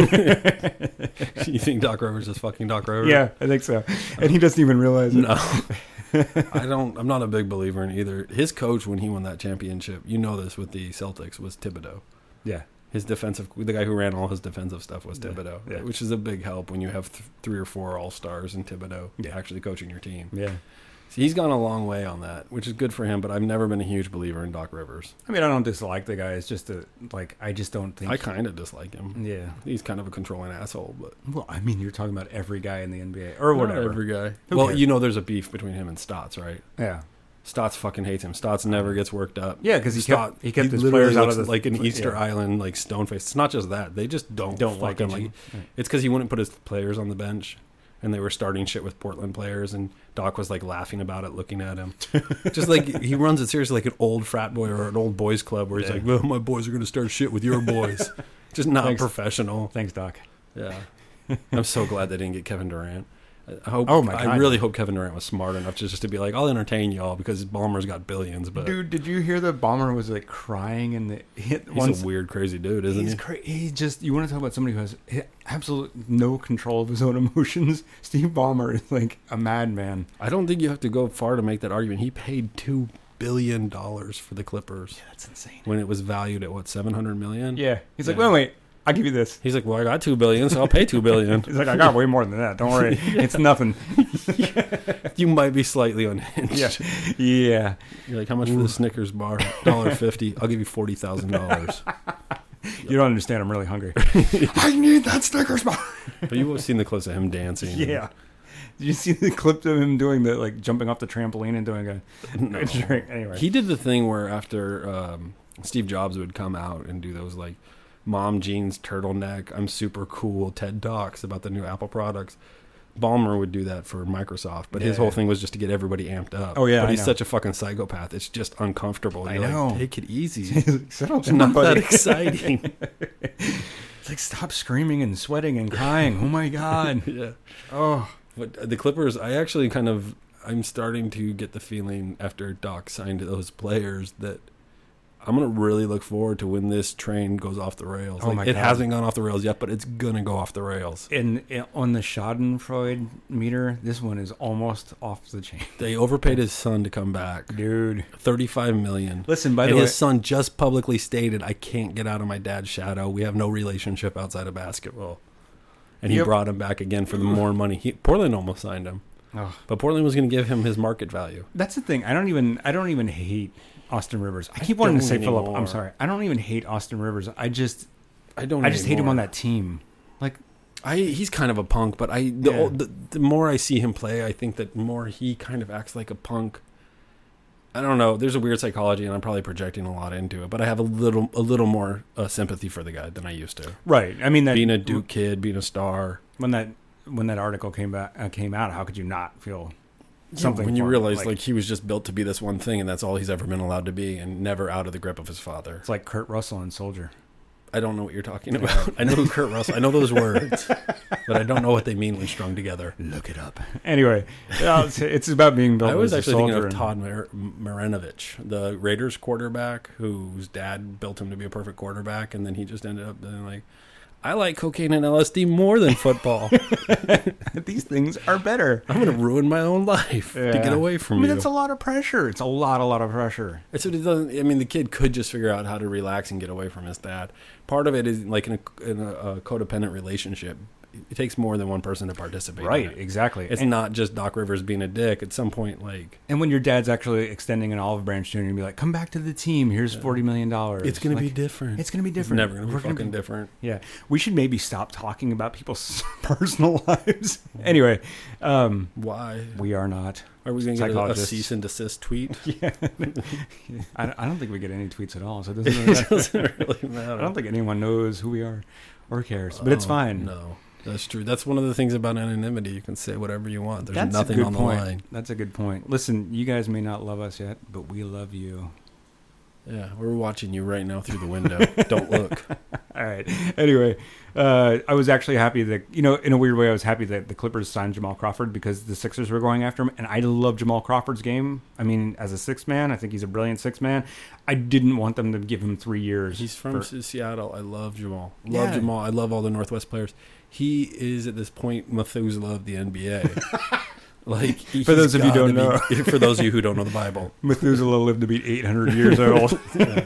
You think Doc Rivers is fucking Doc Rivers? yeah, I think so, and he doesn't even realize it. No. I don't. I'm not a big believer in either. His coach when he won that championship, you know this with the Celtics, was Thibodeau. Yeah, His defensive, the guy who ran all his defensive stuff was Yeah, Thibodeau, yeah. which is a big help when you have th- three or four All Stars and Thibodeau Yeah. actually coaching your team. yeah. So he's gone a long way on that, which is good for him. But I've never been a huge believer in Doc Rivers. I mean, I don't dislike the guy. It's just a, like I just don't think. I kind of dislike him. Yeah. He's kind of a controlling asshole, but Well, I mean, you're talking about every guy in the N B A or not whatever. every guy. Who well, cares? you know, there's a beef between him and Stotts, right? Yeah. Stotts fucking hates him. Stotts never gets worked up. Yeah, 'cause he Stott- kept- he kept his literally players out looks of the- like an Easter yeah. Island like stone face. It's not just that; they just don't Don't like fucking each like. other. It's because he wouldn't put his players on the bench, and they were starting shit with Portland players, and Doc was like laughing about it, looking at him, just like he runs it seriously like an old frat boy or an old boys club where he's Yeah. like, "Well, my boys are going to start shit with your boys," just not Thanks. professional. Thanks, Doc. Yeah, I'm so glad they didn't get Kevin Durant. I hope. Oh, my I God. really hope Kevin Durant was smart enough to just to be like, "I'll entertain y'all," because Ballmer's got billions, but. Dude, did you hear that Bomber was like crying in the hit He's once? a weird, crazy dude, isn't He's he? cra- he just you want to talk about somebody who has absolute no control of his own emotions. Steve Ballmer is like a madman. I don't think you have to go far to make that argument. He paid two billion dollars for the Clippers That's insane. when it was valued at what seven hundred million. Yeah, he's like, Yeah. wait, wait, I'll give you this. He's like, well, I got two billion, so I'll pay two billion. He's like, I got way more than that. Don't worry, it's nothing. You might be slightly unhinged. Yeah, yeah. You're like, how much for the Snickers bar? Dollar fifty. I'll give you forty thousand dollars. You don't understand. I'm really hungry. I need that Snickers bar. But you've seen the clips of him dancing. Yeah. Did you see the clip of him doing the like jumping off the trampoline and doing a, No. a drink? Anyway, He did the thing where after um, Steve Jobs would come out and do those like mom jeans turtleneck, I'm super cool TED Talks about the new Apple products. Ballmer would do that for Microsoft, but his Yeah. whole thing was just to get everybody amped up. Oh, yeah, but I he's know. such a fucking psychopath. It's just uncomfortable. I You're know. Like, take it easy. Settle It's down, not that buddy. exciting. It's like, stop screaming and sweating and crying. Oh my god. Yeah. Oh. But the Clippers, I actually kind of, I'm starting to get the feeling after Doc signed those players that I'm going to really look forward to when this train goes off the rails. Oh Like, my it God. hasn't gone off the rails yet, but it's going to go off the rails. And, and on the Schadenfreude meter, this one is almost off the chain. They overpaid his son to come back. Dude. thirty-five million dollars. Listen, by and the way, his son just publicly stated, I can't get out of my dad's shadow. We have no relationship outside of basketball. And he Yep. brought him back again for the more money. He, Portland almost signed him. oh, But Portland was going to give him his market value. that's the thing. I don't even I don't even hate Austin Rivers. I keep wanting to say don't Philip. anymore. I'm sorry. I don't even hate Austin Rivers. I just I don't I just hate him anymore. on that team. Like I he's kind of a punk, but I the, Yeah. ol- the the more I see him play, I think that more he kind of acts like a punk. I don't know. There's a weird psychology, and I'm probably projecting a lot into it. But I have a little a little more uh, sympathy for the guy than I used to. right. I mean that Being a Duke kid, being a star. when that when that article came back uh, came out, how could you not feel Something something when you for him? realize like, he was just built to be this one thing, and that's all he's ever been allowed to be, and never out of the grip of his father. it's like Kurt Russell and Soldier. I don't know what you're talking about. I know who Kurt Russell. I know those words, but I don't know what they mean when strung together. Look it up. Anyway, well, it's, it's about being built I was as a actually thinking soldier of and- Todd Mar- Marinovich, the Raiders quarterback, whose dad built him to be a perfect quarterback, and then he just ended up being like, I like cocaine and L S D more than football. These things are better. I'm going to ruin my own life to get Yeah. away from I mean, you. that's a lot of pressure. It's a lot, a lot of pressure. It's what it doesn't, I mean, the kid could just figure out how to relax and get away from his dad. Part of it is like in a, in a, a codependent relationship. It takes more than one person to participate. in Right, it. exactly. It's and, not just Doc Rivers being a dick. At some point, like and when your dad's actually extending an olive branch to you and be like, come back to the team. Here's forty million dollars. it's going to be Like, different. It's going to be It's different. never going to We're be gonna fucking different. Yeah. We should maybe stop talking about people's personal lives. Anyway, um, Why? we are not. Are we going to get a, a Psychologists. cease and desist tweet? Yeah. I, I don't think we get any tweets at all, so it doesn't really It matter. doesn't really matter. I don't think anyone knows who we are or cares, but it's Oh, fine. No, that's true. That's one of the things about anonymity. You can say whatever you want. There's That's nothing a good on the point. line. That's a good point. Listen, you guys may not love us yet, but we love you. Yeah, we're watching you right now through the window. Don't look. All right. Anyway, uh, I was actually happy that, you know, in a weird way, I was happy that the Clippers signed Jamal Crawford because the Sixers were going after him. And I love Jamal Crawford's game. I mean, as a sixth man, I think he's a brilliant sixth man. I didn't want them to give him three years. He's from for- Seattle. I love Jamal. Love Yeah. Jamal. I love all the Northwest players. He is at this point Methuselah of the N B A. Like For he's those of you gotta don't be- for those of you who don't know the Bible, Methuselah lived to be eight hundred years old.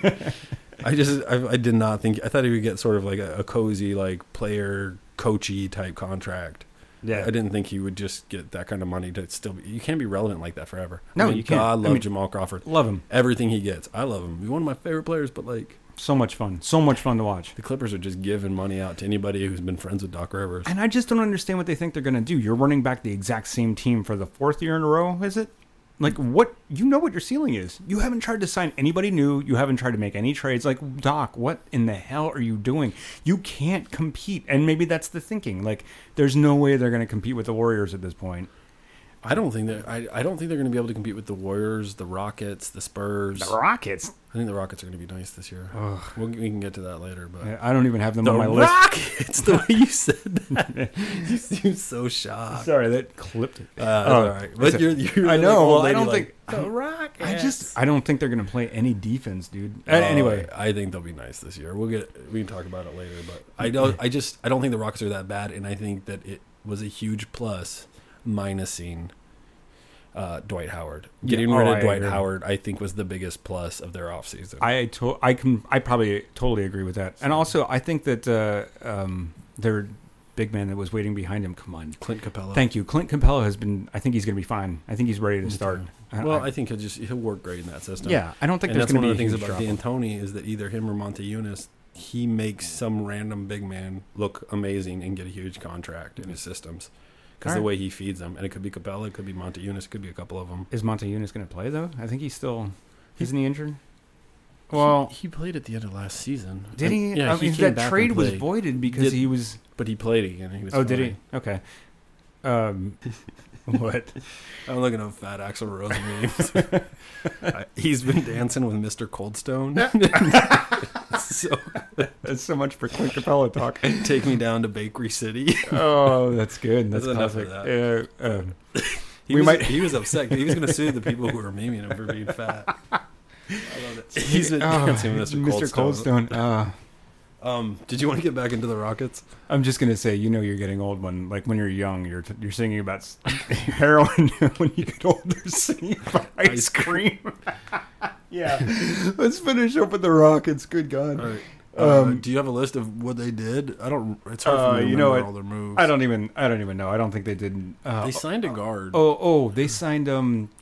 I just I, I did not think I thought he would get sort of like a, a cozy like player coachy type contract. Yeah. I didn't think he would just get that kind of money to still be. You can't be relevant like that forever. No, I mean, you can't. God, I I love mean- Jamal Crawford. Love him. Everything he gets, I love him. He's one of my favorite players. But like So much fun. So much fun to watch. the Clippers are just giving money out to anybody who's been friends with Doc Rivers. And I just don't understand what they think they're going to do. You're running back the exact same team for the fourth year in a row, is it? Like, what? You know what your ceiling is. You haven't tried to sign anybody new. You haven't tried to make any trades. Like, Doc, what in the hell are you doing? You can't compete. And maybe that's the thinking. Like, there's no way they're going to compete with the Warriors at this point. I don't think that I, I don't think they're going to be able to compete with the Warriors, the Rockets, the Spurs. The Rockets. I think the Rockets are going to be nice this year. We'll, we can get to that later, but I don't even have them the on my list. Rockets. The way you said that, you seem so shocked. Sorry, that clipped it. Uh, that's all right. But you're, you're I like know. old Well, I lady don't like, think the Rockets. I just I don't think they're going to play any defense, dude. Uh, Uh, anyway, I think they'll be nice this year. We'll get we can talk about it later, but I don't. I just I don't think the Rockets are that bad, and I think that it was a huge plus minusing uh, Dwight Howard. Getting Yeah, rid oh, of I Dwight agree. Howard, I think, was the biggest plus of their offseason. I to, I can I probably totally agree with that. And also, I think that uh, um, their big man that was waiting behind him. Come on, Clint Capella. thank you. Clint Capella has been. I think he's going to be fine. I think he's ready to start. I- Well, I- I think he'll just he'll work great in that system. yeah, I don't think and there's that's going one to of be the a things huge about drop. D'Antoni is that either him or Monte Eunice, he makes some random big man look amazing and get a huge contract in his systems because All the right. way he feeds them. And it could be Capella, it could be Monte Eunice, it could be a couple of them. Is Monte Eunice going to play though? I think he's still. Isn't he injured? Well, he, he played at the end of last season. did he? And- Yeah, I he mean, came that back trade and was played. voided because Did- he was. But he played again. And he was Oh, did he? fine. Okay. Um, what? I'm looking at Fat Axl Rose memes. I- He's been dancing with Mister Coldstone. So That's so much for Clint Capella talk. take me down to Bakery City. Oh, that's good. That's That's enough classic. of Yeah, um, He We was, might- he was upset. He was going to sue the people who were memeing him for being fat. I love it. He's been oh, dancing with Mister Mister Coldstone. Coldstone. Uh, Um, did you want to get back into the Rockets? I'm just gonna say, you know, you're getting old when, like, when you're young, you're t- you're singing about s- heroin. When you get older, singing about ice, Ice cream. Yeah, let's finish up with the Rockets. Good God. All right. Uh, Um, do you have a list of what they did? I don't. It's hard for Uh, me to you remember know what? all their moves. I don't even. I don't even know. I don't think they did. Uh, They signed a guard. oh, oh, they signed um,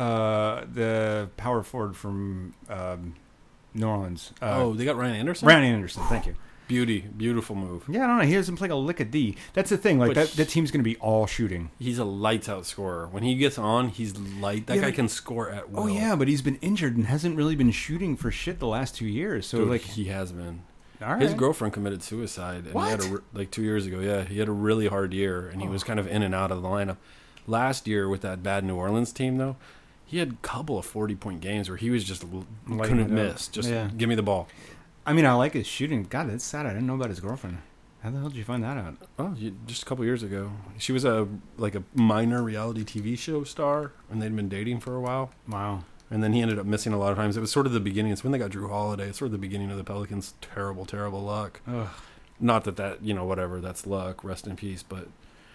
uh, the power forward from um, New Orleans. Uh, oh, they got Ryan Anderson. Ryan Anderson. Thank you. Beauty, beautiful move. Yeah, I don't know. He doesn't play a lick of D. That's the thing. Like But that, he- that team's going to be all shooting. He's a lights out scorer. When he gets on, he's light. That Yeah, guy but- can score at will. Oh yeah, but he's been injured and hasn't really been shooting for shit the last two years. So Dude, like, he has been. all right. His girlfriend committed suicide, and he had a, What? re- like two years ago. Yeah, he had a really hard year, and he was kind of in and out of the lineup. Last year with that bad New Orleans team, though, he had a couple of forty-point games where he was just l- Lighting couldn't it up. miss. Just Yeah. give me the ball. I mean, I like his shooting. God, that's sad. I didn't know about his girlfriend. How the hell did you find that out? Oh, you, just a couple years ago, she was a like a minor reality T V show star, and they'd been dating for a while. Wow. And then he ended up missing a lot of times. It was sort of the beginning. It's when they got Drew Holiday. It's sort of the beginning of the Pelicans' terrible, terrible luck. Ugh. Not that that, you know, whatever, that's luck, rest in peace. But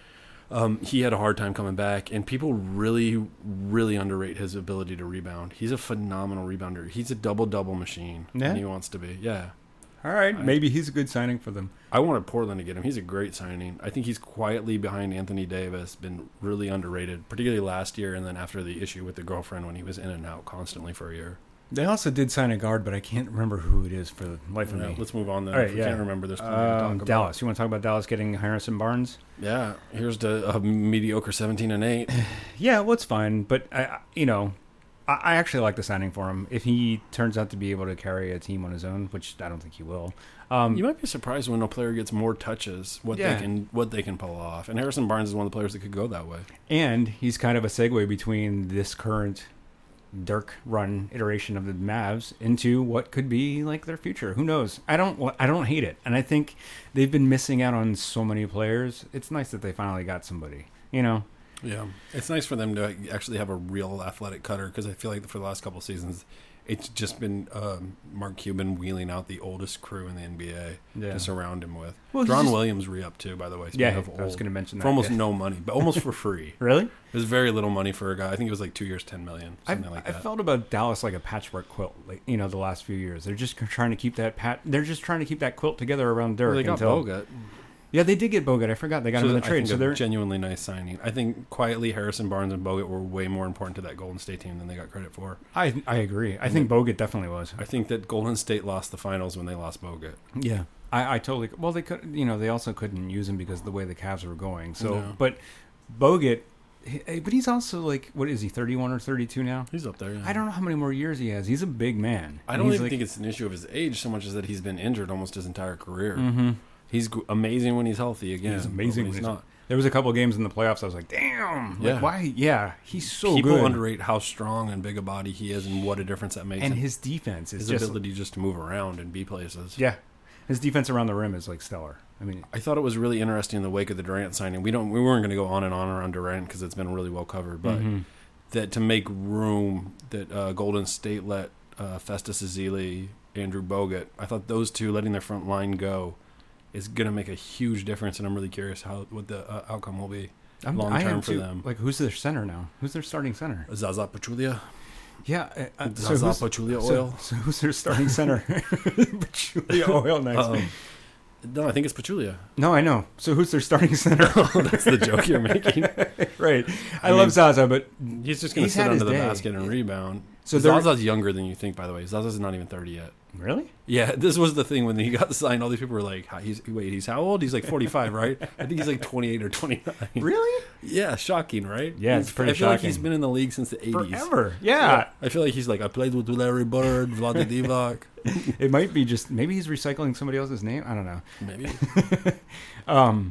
um, he had a hard time coming back. And people really, really underrate his ability to rebound. He's a phenomenal rebounder. He's a double-double machine. Yeah? And he wants to be. Yeah. All right, I- maybe he's a good signing for them. I wanted Portland to get him. He's a great signing. I think he's quietly behind Anthony Davis, been really underrated, particularly last year and then after the issue with the girlfriend when he was in and out constantly for a year. They also did sign a guard, but I can't remember who it is for the life of Yeah, me. let's move on then. All right, if we yeah. can't remember, there's plenty to Um, talk about. Dallas. You want to talk about Dallas getting Harrison Barnes? Yeah, here's the uh, mediocre seventeen and eight. Yeah, well, it's fine, but I, I- you know, I, I actually like the signing for him. If he turns out to be able to carry a team on his own, which I don't think he will. Um, You might be surprised when a player gets more touches, what Yeah. they can what they can pull off. And Harrison Barnes is one of the players that could go that way. And he's kind of a segue between this current Dirk run iteration of the Mavs into what could be like their future. Who knows? I don't. I don't hate it, and I think they've been missing out on so many players. It's nice that they finally got somebody. You know. Yeah, it's nice for them to actually have a real athletic cutter because I feel like for the last couple of seasons, it's just been um, Mark Cuban wheeling out the oldest crew in the N B A Yeah. to surround him with. Well, he's John just- Williams re-up too, by the way. Speaking Yeah, of I was old, going to mention that for almost yeah. no money, but almost for free. Really? It was very little money for a guy. I think it was like two years, ten million, I, something like I that. felt about Dallas like a patchwork quilt. Like you know, the last few years, they're just trying to keep that pat. They're just trying to keep that quilt together around Dirk. Well, they got until, Bogut. Yeah, they did get Bogut. I forgot they got So him in the I trade. think So a they're genuinely nice signing. I think quietly Harrison Barnes and Bogut were way more important to that Golden State team than they got credit for. I I agree. I think Bogut definitely was. I think that Golden State lost the finals when they lost Bogut. Yeah, I, I totally. Well, they could. You know, they also couldn't use him because of the way the Cavs were going. So, Yeah. but Bogut, he- but he's also like, what is he? thirty-one or thirty-two now? He's up there. Yeah. I don't know how many more years he has. He's a big man. I And don't he's even like, think it's an issue of his age so much as that he's been injured almost his entire career. Mm-hmm. He's g- amazing when he's healthy. Again, He's but amazing when when he's he's not. There was a couple of games in the playoffs. I was like, damn. Like, Yeah. why? Yeah, he's so People good. underrate how strong and big a body he is and what a difference that makes. and and his defense is his just ability just to move around and be places. yeah. His defense around the rim is like stellar. I mean, I thought it was really interesting in the wake of the Durant signing. We don't, we weren't going to go on and on around Durant because it's been really well covered, but mhm. that to make room that uh, Golden State let uh, Festus Ezeli, Andrew Bogut. I thought those two letting their front line go is going to make a huge difference, and I'm really curious how what the uh, outcome will be I'm- long I am term for too. them. Like, who's their center now? Who's their starting center? Zaza Pachulia, Yeah, uh, uh, so, Zaza who's, Pachulia so, oil. so who's their starting center? Pachulia oil, nice. Um, no, I think it's Pachulia. No, I know. So who's their starting center? That's the joke you're making. Right. I, I love mean, Zaza, but He's just going to He's sit had under his the day. basket and rebound. So So they're- Zaza's younger than you think, by the way. Zaza's not even thirty yet. really? Yeah, this was the thing when he got signed. All these people were like, "How- he's, "Wait, he's how old? He's like forty-five, right? I think he's like twenty-eight or twenty-nine." Really? Yeah, shocking, right? Yeah, it's He's- pretty I feel like he's shocking. been in the league since the eighties. Forever. Yeah. I feel like he's like, I played with Larry Bird, Vlade Divac. It might be just maybe he's recycling somebody else's name. I don't know. Maybe. Um,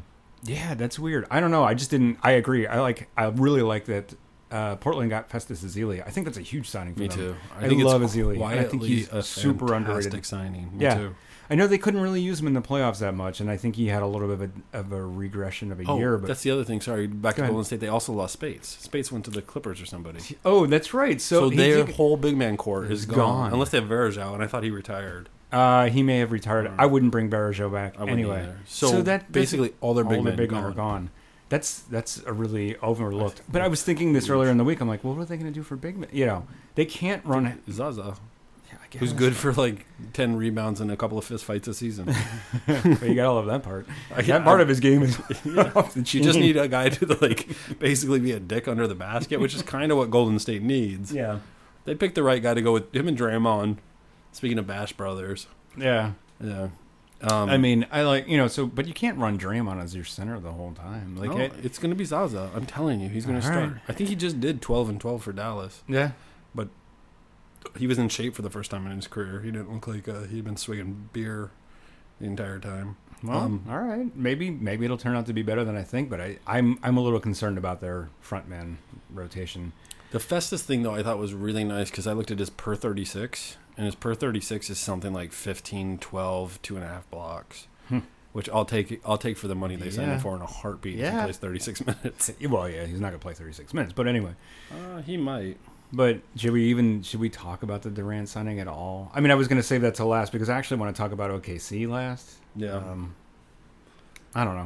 Yeah, that's weird. I don't know. I just didn't. I agree. I like. I really like that. Uh, Portland got Festus Ezeli. I think that's a huge signing for Me them. too. I, I think love it's Ezeli. I think he's a super underrated. fantastic signing. Me yeah, too. I know they couldn't really use him in the playoffs that much, and I think he had a little bit of a, of a regression of a Oh, year. But that's the other thing. Sorry, back to ahead. Golden State. They also lost Spates. Spates went to the Clippers or somebody. oh, that's right. So, So, he their did- whole big man core is gone. gone. Unless they have Verjao, and I thought he retired. uh, he may have retired. I wouldn't bring Barajo back I wouldn't anyway. either. So, that basically all their big all men big men gone. are gone. That's that's a really overlooked. But I was thinking this earlier in the week. I'm like, well, what are they going to do for big men? You know, they can't run. Zaza, Yeah, I guess. who's good for like ten rebounds and a couple of fist fights a season. But you gotta love that part. I- that part I- of his game is off the You chain. just need a guy to like basically be a dick under the basket, which is kind of what Golden State needs. yeah, They picked the right guy to go with him and Draymond. Speaking of Bash Brothers, yeah. yeah. Um, I mean, I like you know. So, but you can't run Draymond as your center the whole time. Like, no, it, it's going to be Zaza. I'm telling you, he's going to All start. right. I think he just did twelve and twelve for Dallas. yeah. He was in shape for the first time in his career. He didn't look like uh, he'd been swigging beer the entire time. Well, Um, all right. Maybe maybe it'll turn out to be better than I think. But I, I'm I'm a little concerned about their frontman rotation. The Festus thing, though, I thought was really nice because I looked at his per thirty-six, and his per thirty-six is something like fifteen, twelve, two and a half blocks, Hmm. which I'll take I'll take for the money they signed Yeah. him for in a heartbeat if Yeah. he plays thirty-six minutes. Well, yeah, he's not gonna play thirty-six minutes. But anyway. Uh, he might. But should we even should we talk about the Durant signing at all? I mean, I was going to save that to last because I actually want to talk about O K C last. Yeah. Um, I don't know.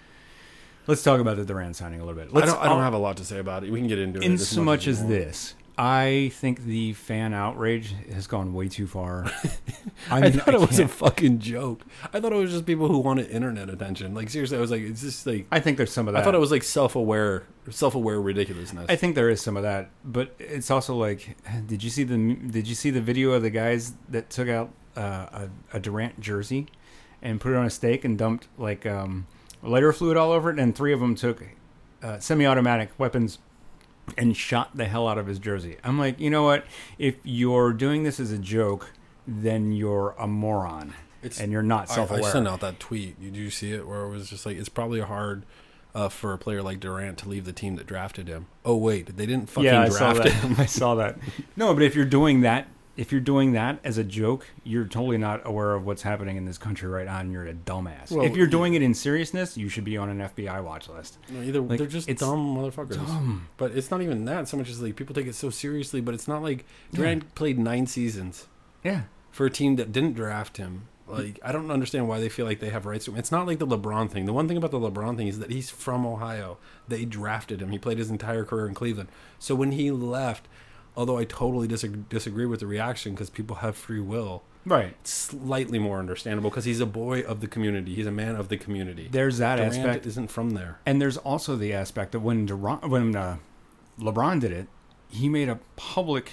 Let's talk about the Durant signing a little bit. I Let's, don't, I don't I'll- have a lot to say about it. We can get into it. in as so much you as want. this. I think the fan outrage has gone way too far. I, mean, thought it was a can't- fucking joke. I thought it was just people who wanted internet attention. Like seriously, I was like, it's just like I think there's some of that. I thought it was like self-aware, self-aware ridiculousness. I think there is some of that, but it's also like, did you see the did you see the video of the guys that took out uh, a, a Durant jersey and put it on a stake and dumped like um, lighter fluid all over it, and three of them took uh, semi-automatic weapons and shot the hell out of his jersey. I'm like, you know what? If you're doing this as a joke, then you're a moron, It's- and you're not I, self-aware. I sent out that tweet. Did you see it? Where it was just like, it's probably hard uh, for a player like Durant to leave the team that drafted him. Oh wait, they didn't fucking yeah, I saw draft that. him. I saw that. No, but if you're doing that, if you're doing that as a joke, you're totally not aware of what's happening in this country right now, and you're a dumbass. Well, if you're doing it in seriousness, you should be on an F B I watch list. No, either Like, they're just it's dumb motherfuckers. dumb. But it's not even that so much as like people take it so seriously. But it's not like Durant played nine seasons Yeah. for a team that didn't draft him. Like I don't understand why they feel like they have rights to him. It's not like the LeBron thing. The one thing about the LeBron thing is that he's from Ohio. They drafted him. He played his entire career in Cleveland. So when he left, although I totally disagree, disagree with the reaction because people have free will, Right. it's slightly more understandable because he's a boy of the community. He's a man of the community. There's that Durant aspect. isn't from there. And there's also the aspect of when Durant, when uh, LeBron did it, he made a public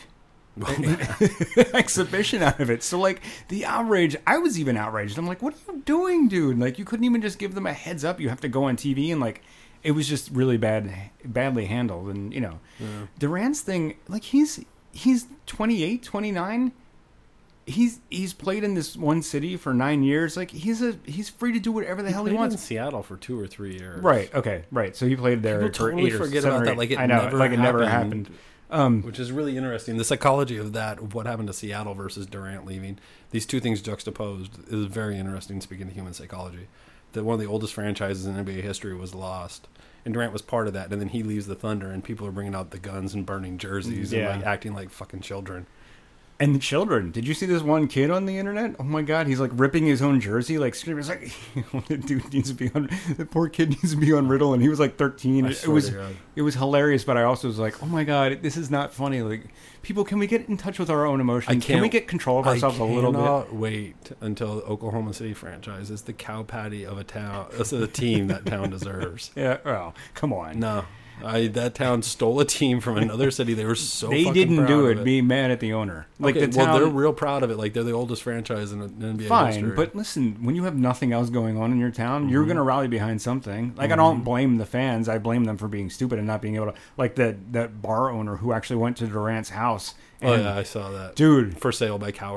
exhibition out of it. So like the outrage, I was even outraged. I'm like, what are you doing, dude? Like you couldn't even just give them a heads up. You have to go on T V and like it was just really bad, badly handled. And you know, Yeah. Durant's thing, like he's he's twenty-eight, twenty-nine. He's he's played in this one city for nine years. Like he's a he's free to do whatever the hell he played wants. in Seattle for two or three years. Right. Okay. Right. So he played there People for totally eight or forget seven about or that, eight- like it I know, never like it never happened. happened. Um, Which is really interesting. The psychology of that, of what happened to Seattle versus Durant leaving, these two things juxtaposed is very interesting, speaking of human psychology. That one of the oldest franchises in N B A history was lost. And Durant was part of that. And then he leaves the Thunder, and people are bringing out the guns and burning jerseys Yeah. and like acting like fucking children. and the children. Did you see this one kid on the internet? Oh my God, he's like ripping his own jersey, like screaming. It's like, the dude needs to be on. The poor kid needs to be on Riddle, and he was like thirteen. I It swear was to God. it was hilarious, but I also was like, oh my God, this is not funny. Like, people, can we get in touch with our own emotions? I Can can't- we get control of ourselves a I little bit? cannot wait until the Oklahoma City franchise is the cow patty of a town. That's a team that town deserves. Yeah. Well, come on. No, I that town stole a team from another city. They were so they fucking didn't proud do of it. Be mad at the owner. Like okay, the well, town. they're real proud of it. Like they're the oldest franchise in N B A Fine, history. but listen, when you have nothing else going on in your town, Mm-hmm. you're going to rally behind something. Like, I don't blame the fans. I blame them for being stupid and not being able to... Like, that that bar owner who actually went to Durant's house. oh And, yeah, I saw that. dude, For sale by Coward.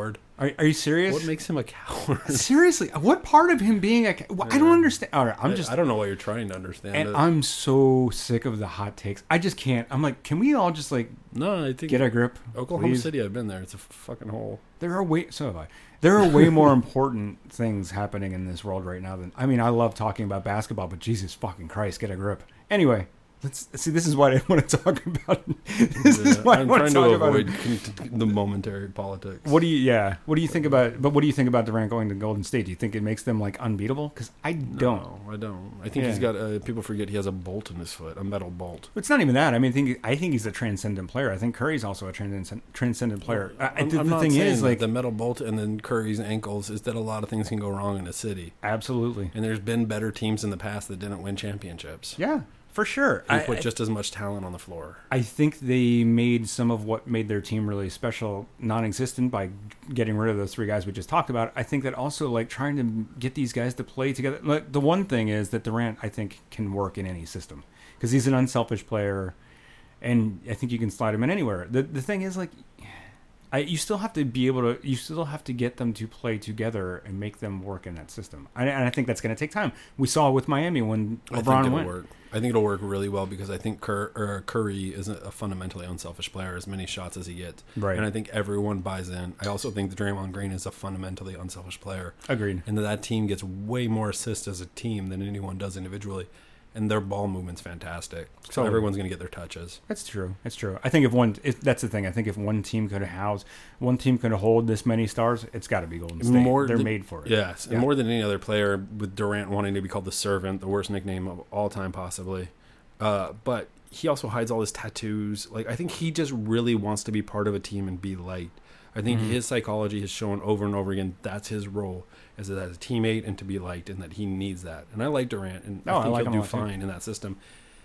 Are, are you serious? What makes him a coward? Seriously, what part of him being a? Well, I don't understand. All right, I'm I, just. I don't know what you're trying to understand. And it. I'm so sick of the hot takes. I just can't. I'm like, can we all just like no, I think get a grip? Oklahoma please? City, I've been there. It's a fucking hole. There are way so have I. There are way more important things happening in this world right now than. I mean, I love talking about basketball, but Jesus fucking Christ, get a grip. Anyway. Let's see. This is what I want to talk about. This yeah, is what I'm I want trying to talk to about. avoid con- the momentary politics. What do you? Yeah. What do you think about? But what do you think about Durant going to Golden State? Do you think it makes them like unbeatable? Because I don't. No, I don't. I think Yeah. he's got. Uh, people forget he has a bolt in his foot, a metal bolt. It's not even that. I mean, I think I think he's a transcendent player. I think Curry's also a transcendent transcendent player. I, I'm, the I'm the not thing saying is, that like, the metal bolt and then Curry's ankles is that a lot of things can go wrong in a city, absolutely. and there's been better teams in the past that didn't win championships. Yeah, for sure. He I, put I- just as much talent on the floor. I think they made some of what made their team really special non-existent by getting rid of those three guys we just talked about. I think that also like trying to get these guys to play together. Like, the one thing is that Durant, I think, can work in any system because he's an unselfish player, and I think you can slide him in anywhere. The the thing is like. I, you still have to be able to. You still have to get them to play together and make them work in that system. I, and I think that's going to take time. We saw with Miami when I think LeBron it'll went. work. I think it'll work really well because I think Cur- or Curry is a fundamentally unselfish player, as many shots as he gets. Right. And I think everyone buys in. I also think that Draymond Green is a fundamentally unselfish player. Agreed. And that that team gets way more assists as a team than anyone does individually. And their ball movement's fantastic. So Totally. everyone's going to get their touches. That's true. That's true. I think if one, if, that's the thing. I think if one team could house, one team could hold this many stars, it's got to be Golden State. More They're than- made for it. Yes. Yeah. And more than any other player, with Durant wanting to be called the Servant, the worst nickname of all time possibly. Uh, but he also hides all his tattoos. Like, I think he just really wants to be part of a team and be liked. I think Mhm. his psychology has shown over and over again that's his role as a, as a teammate and to be liked, and that he needs that. And I like Durant, and Oh, I I think like he'll him a do lot, too. fine in that system.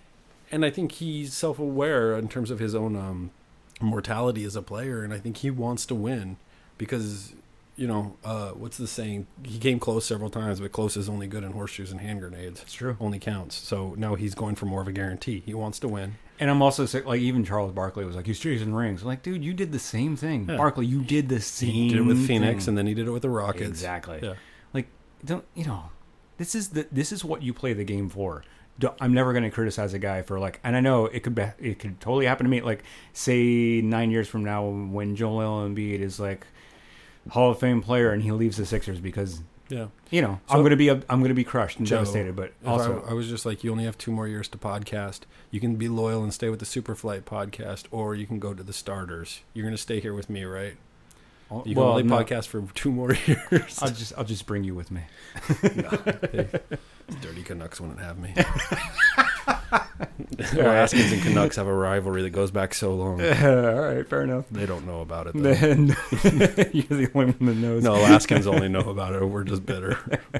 And I think he's self-aware in terms of his own um, mortality as a player, and I think he wants to win because, you know, uh, what's the saying? He came close several times, but close is only good in horseshoes and hand grenades. It's true. Only counts. So now he's going for more of a guarantee. He wants to win. And I'm also sick, like even Charles Barkley was like, he's chasing rings. I'm like, dude, you did the same thing. Yeah. Barkley, you did the same He did it with Phoenix, thing. and then he did it with the Rockets. Exactly. Yeah. Like, don't you know? This is the this is what you play the game for. Don't- I'm never going to criticize a guy for like, and I know it could be, it could totally happen to me. Like, say nine years from now, when Joel Embiid is like Hall of Fame player and he leaves the Sixers because Yeah. you know So- I'm going to be a, I'm going to be crushed and Joe, devastated. But If also, I, I was just like, you only have two more years to podcast. You can be loyal and stay with the Superflight podcast, or you can go to the Starters. You're going to stay here with me, right? You can well, only no, podcast for two more years. I'll just I'll just bring you with me. Dirty Canucks wouldn't have me. Alaskans and Canucks have a rivalry that goes back so long. All right, fair enough. They don't know about it, though. Then you're the only one that knows. No, Alaskans only know about it. We're just bitter.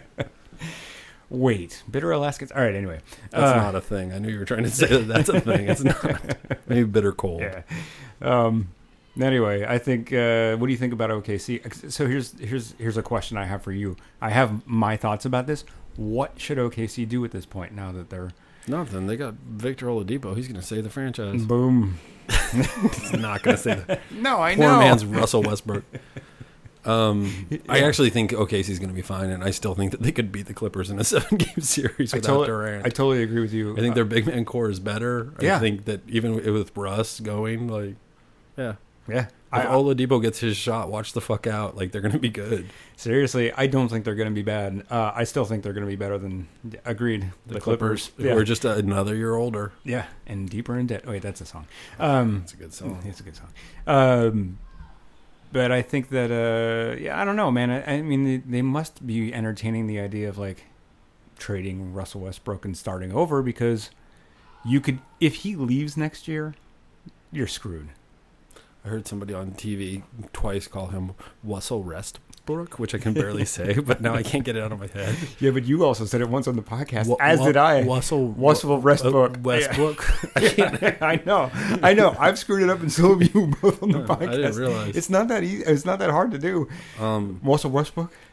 Wait, bitter Alaskans. All right, anyway, That's Uh, not a thing. I knew you were trying to say that that's a thing. It's not. Maybe bitter cold. yeah. Um. Anyway, I think. Uh, what do you think about O K C? So here's here's here's a question I have for you. I have my thoughts about this. What should O K C do at this point now that they're Nothing. They got Victor Oladipo. He's going to save the franchise. boom? He's not going to save the No, I poor know. man's Russell Westbrook. Um, I actually think O K C's going to be fine, and I still think that they could beat the Clippers in a seven-game series I without totally, Durant. I totally agree with you. I think their big man core is better. Yeah. I think that even with Russ going, like, yeah. yeah. If I, Oladipo gets his shot, watch the fuck out. Like, they're going to be good. seriously, I don't think they're going to be bad. Uh, I still think they're going to be better than. Agreed. The, Clippers, Yeah. we're just another year older. Yeah, and deeper in debt. Wait, that's a song. Um, That's a good song. It's a good song. Um, but I think that, uh, yeah, I don't know, man. I, I mean, they, they must be entertaining the idea of like trading Russell Westbrook and starting over because you could, if he leaves next year, you're screwed. I heard somebody on T V twice call him Russell Westbrook, which I can barely say, but now I can't get it out of my head. Yeah, but you also said it once on the podcast, Wa- as wa- did I. Russell Russell Westbrook. uh, Westbrook. I can't. I know, I know. I've screwed it up, and so have you both on the I podcast. didn't realize. It's not that easy. It's not that hard to do. Um, Russell Westbrook.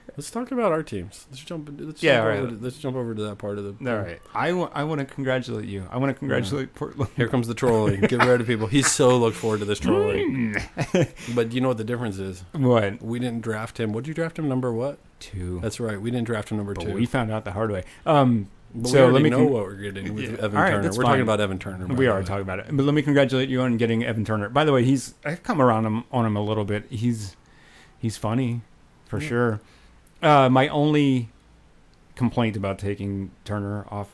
Let's talk about our teams. Let's jump. Let's Yeah, jump all right. over to, let's jump over to that part of the. All right. I want, I want to congratulate you. I want to congratulate Portland. Here comes the trolling. Get ready, people. He's so looked forward to this trolling. But you know what the difference is? What? We didn't draft him. What did you draft him? Number what? Two. That's right. We didn't draft him number But two. we found out the hard way. Um, But so we already let me know con- what we're getting with Yeah. Evan All right, Turner. We're that's talking fine. about Evan Turner. by We the are way. talking about it. But let me congratulate you on getting Evan Turner. By the way, he's I've come around him on him a little bit. He's he's funny, for Yeah. sure. Uh, my only complaint about taking Turner off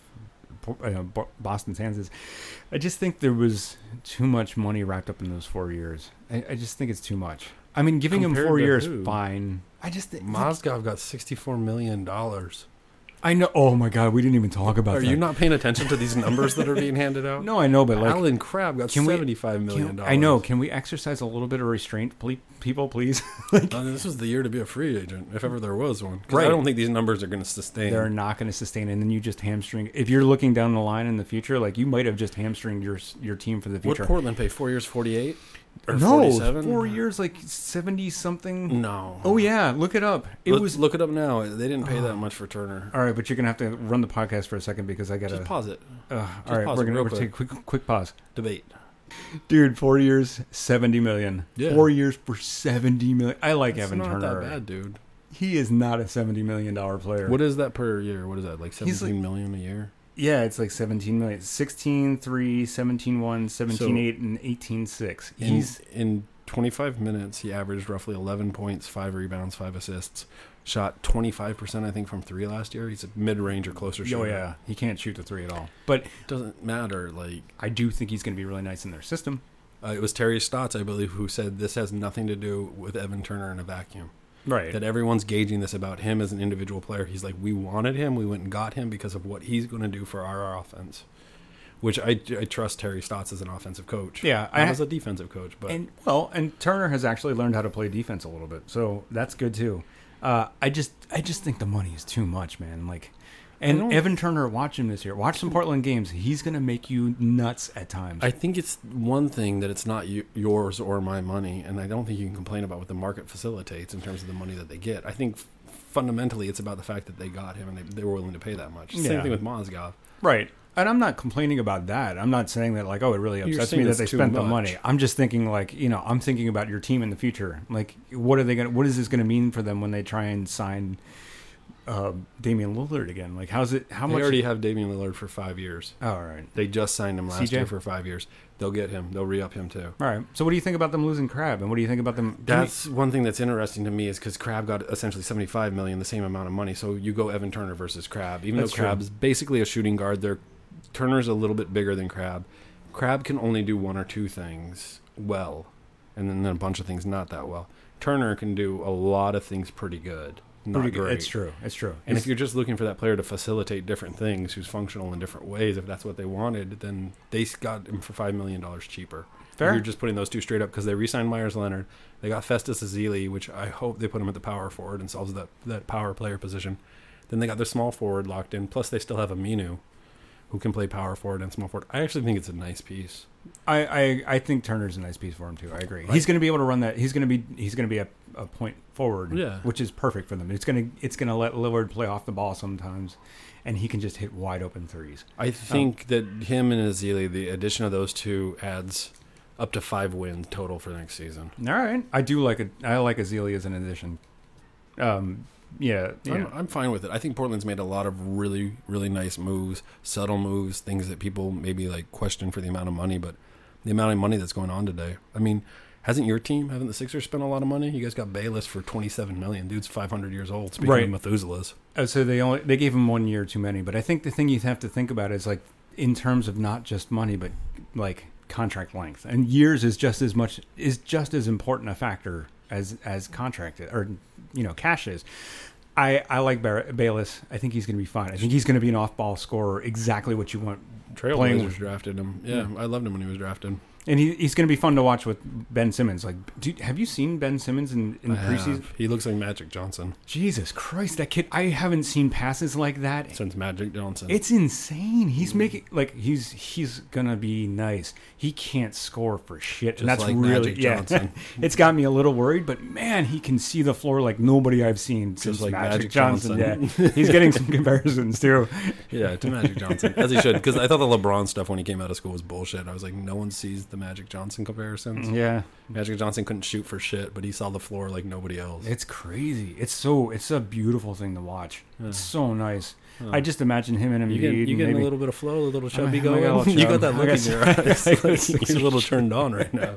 uh, Boston's hands is I just think there was too much money wrapped up in those four years. I, I just think it's too much. I mean, giving Compared him four to years, who? fine. I just think Mozgov got sixty-four million dollars. I know. Oh my God, we didn't even talk about Are that. you not paying attention to these numbers that are being handed out? No, I know, but like, Alan Crabb got can we- seventy-five million can- dollars. I know. Can we exercise a little bit of restraint, ple- people, please? Uh, this was the year to be a free agent, if ever there was one. 'Cause Right. I don't think these numbers are going to sustain. They're not going to sustain, and then you just hamstring. If you're looking down the line in the future, like you might have just hamstringed your your team for the What future. Portland pay? Four years, forty-eight, or no, forty-seven? four years, like seventy something. No. Oh yeah, look it up. It Let's was look it up now. They didn't pay that much for Turner. all right, but you're gonna have to run the podcast for a second because I gotta. Just pause it. Uh, all just right, pause we're it gonna real we're take a quick quick pause. Debate. Dude, four years, seventy million. Yeah. Four years for seventy million. I like That's Evan not Turner. that bad, dude. He is not a seventy million dollar player. What is that per year? What is that, like He's seventeen like- million a year? Yeah, it's like seventeen million. sixteen three, seventeen one, seventeen eight, and eighteen six. In, He's in twenty-five minutes, he averaged roughly eleven points, five rebounds, five assists. Shot twenty-five percent, I think, from three last year. He's a mid-range or closer oh shooter. yeah, he can't shoot the three at all. But Doesn't matter. Like I do think he's going to be really nice in their system. uh, it was Terry Stotts, I believe, who said this has nothing to do with Evan Turner in a vacuum. Right. That everyone's gauging this about him as an individual player. He's like, we wanted him, we went and got him because of what he's going to do for our offense. Which I, I trust Terry Stotts as an offensive coach. Yeah, not I- as a defensive coach, but And well, and Turner has actually learned how to play defense a little bit, so that's good too. Uh, I just I just think the money is too much, man. Like, I and don't- Evan Turner, watch him this year. Watch some Portland games. He's going to make you nuts at times. I think it's one thing that it's not y- yours or my money, and I don't think you can complain about what the market facilitates in terms of the money that they get. I think f- fundamentally it's about the fact that they got him and they, they were willing to pay that much. Same Yeah. thing with Mozgov. Right. And I'm not complaining about that. I'm not saying that like, oh, it really You're upsets saying me that it's they too spent the much. money. I'm just thinking like, you know, I'm thinking about your team in the future. Like, what are they going to, what is this going to mean for them when they try and sign uh, Damian Lillard again? Like, how's it, how They much? already have Damian Lillard for five years. Oh, all right. They just signed him last C J? year for five years. They'll get him. They'll re-up him too. All right. So what do you think about them losing Crab? And what do you think about them? give me- That's one thing that's interesting to me is because Crab got essentially seventy-five million, the same amount of money. So you go Evan Turner versus Crab, even That's though true. Crab's basically a shooting guard. They're Turner's a little bit bigger than Crab. Crab can only do one or two things well, and then a bunch of things not that well. Turner can do a lot of things pretty good. Not pretty good. great. It's true. It's true. And It's- if you're just looking for that player to facilitate different things, who's functional in different ways, if that's what they wanted, then they got him for five million dollars cheaper. Fair. If you're just putting those two straight up because they re-signed Myers Leonard. They got Festus Ezeli, which I hope they put him at the power forward and solves that, that power player position. Then they got their small forward locked in. Plus, they still have Aminu, who can play power forward and small forward. I actually think it's a nice piece. I, I, I think Turner's a nice piece for him too. I agree. He's going to be able to run that. He's going to be he's going to be a, a point forward, Yeah. which is perfect for them. It's going to it's going to let Lillard play off the ball sometimes, and he can just hit wide open threes. I think that him and Ezeli, the addition of those two adds up to five wins total for next season. All right, I do like a I like Ezeli as an addition. Um, yeah, yeah. I'm, I'm fine with it. I think Portland's made a lot of really, really nice moves, subtle moves, things that people maybe like question for the amount of money, but the amount of money that's going on today. I mean, hasn't your team, haven't the Sixers spent a lot of money? You guys got Bayless for twenty-seven million dollars. Dude's five hundred years old. Speaking Right. of Methuselahs. Uh, so they only they gave him one year too many. But I think the thing you have to think about is like in terms of not just money, but like contract length. And years is just as much is just as important a factor as as contract or you know cash is. I, I like Bar- Bayless. I think he's going to be fine. I think he's going to be an off-ball scorer, exactly what you want. Playing Trailblazers with- drafted him. Yeah, Yeah. I loved him when he was drafted. And he, he's going to be fun to watch with Ben Simmons. Like, dude, have you seen Ben Simmons in, in I preseason? have. He looks like Magic Johnson. Jesus Christ, that kid! I haven't seen passes like that since Magic Johnson. It's insane. He's mm. making like he's he's gonna be nice. He can't score for shit, Just and that's like really Magic yeah. Johnson. It's got me a little worried, but man, he can see the floor like nobody I've seen Just since like Magic, Magic Johnson. Johnson. Yeah, he's getting some comparisons too. Yeah, to Magic Johnson, as he should. Because I thought the LeBron stuff when he came out of school was bullshit. I was like, no one sees the Magic Johnson comparisons. Yeah, Magic Johnson couldn't shoot for shit, but he saw the floor like nobody else. It's crazy. It's so it's a beautiful thing to watch. Yeah. It's so nice. Huh. I just imagine him and Embiid. You getting, you getting maybe, a little bit of flow, a little chubby I going. got You got that I look got in your some- eyes. I got Like, some- you're a little turned on right now.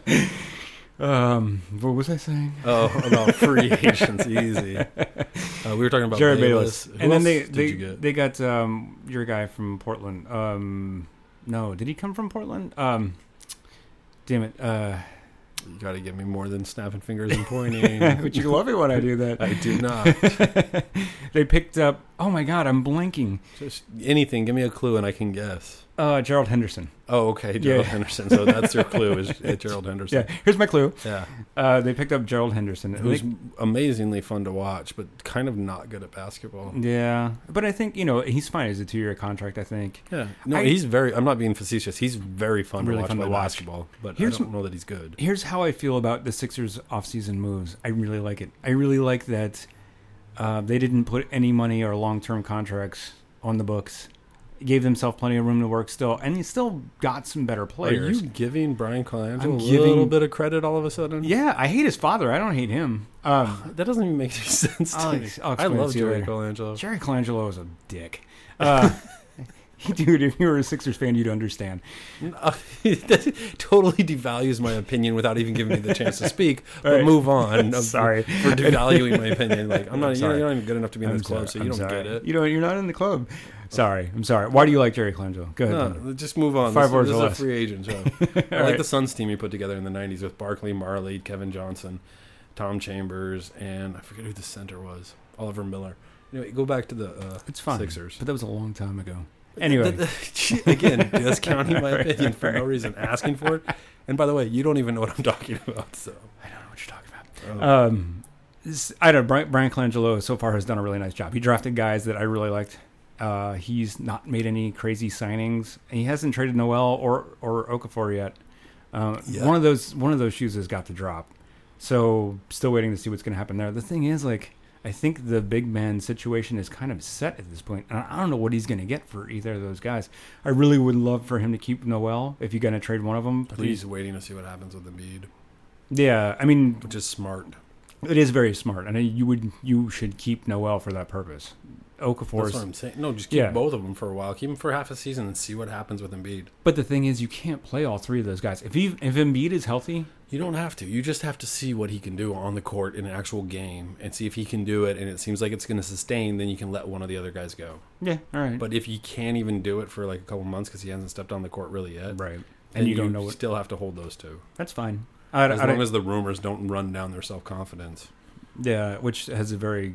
Um, what was I saying? Oh, about free agents, easy. Uh, we were talking about Jared Bayless. Bayless, Who and then else they did they, you get? they got um your guy from Portland. Um, no, did he come from Portland? Um, damn it. Uh, You got to give me more than snapping fingers and pointing. but you love it when I do that. I do not. They picked up. Oh my God, I'm blanking. Just anything. Give me a clue and I can guess. Uh, Gerald Henderson. Oh, okay, Gerald Yeah. Henderson. So that's your clue is uh, Gerald Henderson. Yeah, here's my clue. Yeah. Uh, they picked up Gerald Henderson. It was They- amazingly fun to watch, but kind of not good at basketball. yeah, but I think you know he's fine as a two-year contract. I think. Yeah. No, I- he's very, I'm not being facetious. He's very fun Really to watch fun to play watch. basketball, but Here's- I don't know that he's good. Here's how I feel about the Sixers' offseason moves. I really like it. I really like that uh, they didn't put any money or long-term contracts on the books. Gave themselves plenty of room to work still, and you still got some better Are players. you giving Brian Colangelo I'm a giving- little bit of credit all of a sudden? Yeah, I hate his father. I don't hate him. Um, That doesn't even make any sense to I'll me. ex- I'll I explain love it to you Jerry later. Colangelo. Jerry Colangelo is a dick. Uh, dude, if you were a Sixers fan, you'd understand. That totally devalues my opinion without even giving me the chance to speak. But All right. move on. I'm Sorry. for devaluing my opinion. Like I'm not. I'm you're, sorry. you're not even good enough to be in I'm this club, sorry. so you I'm don't sorry. get it. You don't. You're not in the club. Sorry. I'm sorry. Why do you like Jerry Colangelo? Go ahead. Thunder. No, just move on. Five this words this or is less. a free agent show. I like right. the Suns team he put together in the nineties with Barkley, Marley, Kevin Johnson, Tom Chambers, and I forget who the center was. Oliver Miller. Anyway, go back to the uh, It's fine. Sixers. But that was a long time ago. Anyway. Again, just counting my opinion for no reason, asking for it. And by the way, you don't even know what I'm talking about. So I don't know what you're talking Oh. about. Um, this- I don't know. Brian, Brian Colangelo so far has done a really nice job. He drafted guys that I really liked. Uh, he's not made any crazy signings. He hasn't traded Noel or or Okafor yet. Um, Yeah. One of those one of those shoes has got to drop. So still waiting to see what's going to happen there. The thing is, like, I think the big man situation is kind of set at this point. And I don't know what he's going to get for either of those guys. I really would love for him to keep Noel if you're going to trade one of them. I think Please. he's waiting to see what happens with Embiid, Yeah, I mean, which is smart. it is very smart, and you would you should keep Noel for that purpose. Okafor, That's what I'm saying. No, just keep Yeah. both of them for a while. Keep them for half a season and see what happens with Embiid. but the thing is, you can't play all three of those guys. If he, if Embiid is healthy, You don't have to. You just have to see what he can do on the court in an actual game and see if he can do it and it seems like it's going to sustain, then you can let one of the other guys go. yeah, all right, But if he can't even do it for like a couple months because he hasn't stepped on the court really yet, right, then and you don't know what. still have to hold those two. That's fine. I, As I, long I, as the rumors don't run down their self-confidence. yeah, which has a very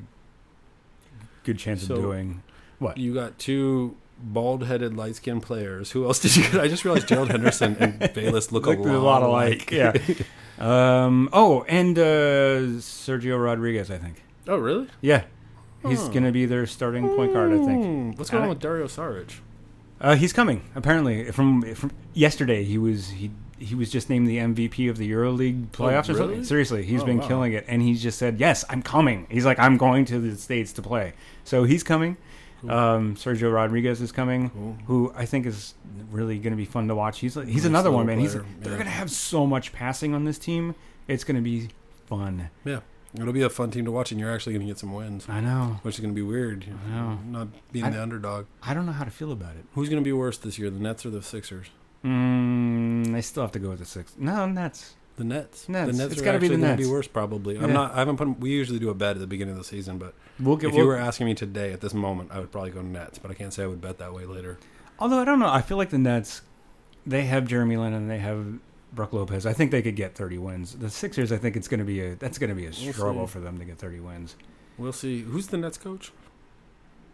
good chance So- of doing. What? You got two bald-headed, light-skinned players. Who else did you get? I just realized Gerald Henderson and Bayless look, Look a, a lot lot alike. alike. Yeah. um. Oh, and uh, Sergio Rodriguez, I think. Oh, really? Yeah, he's Huh. gonna be their starting point guard. I think. Hmm. What's going And on I- with Dario Saric? Uh, he's coming. Apparently, from from yesterday, he was he he was just named the M V P of the EuroLeague playoffs or really? something. Seriously, he's Oh, been wow. killing it, and he's just said, "Yes, I'm coming." He's like, "I'm going to the States to play," so he's coming. Cool. Um, Sergio Rodriguez is coming, Cool. who I think is really going to be fun to watch. He's like, he's Nice another little one, man. He's player, they're yeah. going to have so much passing on this team. It's going to be fun. Yeah. It'll be a fun team to watch, and you're actually going to get some wins, I know. which is going to be weird. I know. Not being I- the underdog. I don't know how to feel about it. Who's going to be worse this year, the Nets or the Sixers? Mm, I still have to go with the six. No, Nets. The Nets. Nets. The Nets It's are gotta be actually the going to Nets. be worse, probably. I'm Yeah. not. I haven't put. We usually do a bet at the beginning of the season, but We'll get. if we'll, you were asking me today at this moment, I would probably go Nets. But I can't say I would bet that way later. Although I don't know, I feel like the Nets, they have Jeremy Lin and they have Brook Lopez. I think they could get thirty wins. The Sixers, I think it's going to be a that's going to be a We'll struggle see. for them to get thirty wins. We'll see. Who's the Nets coach?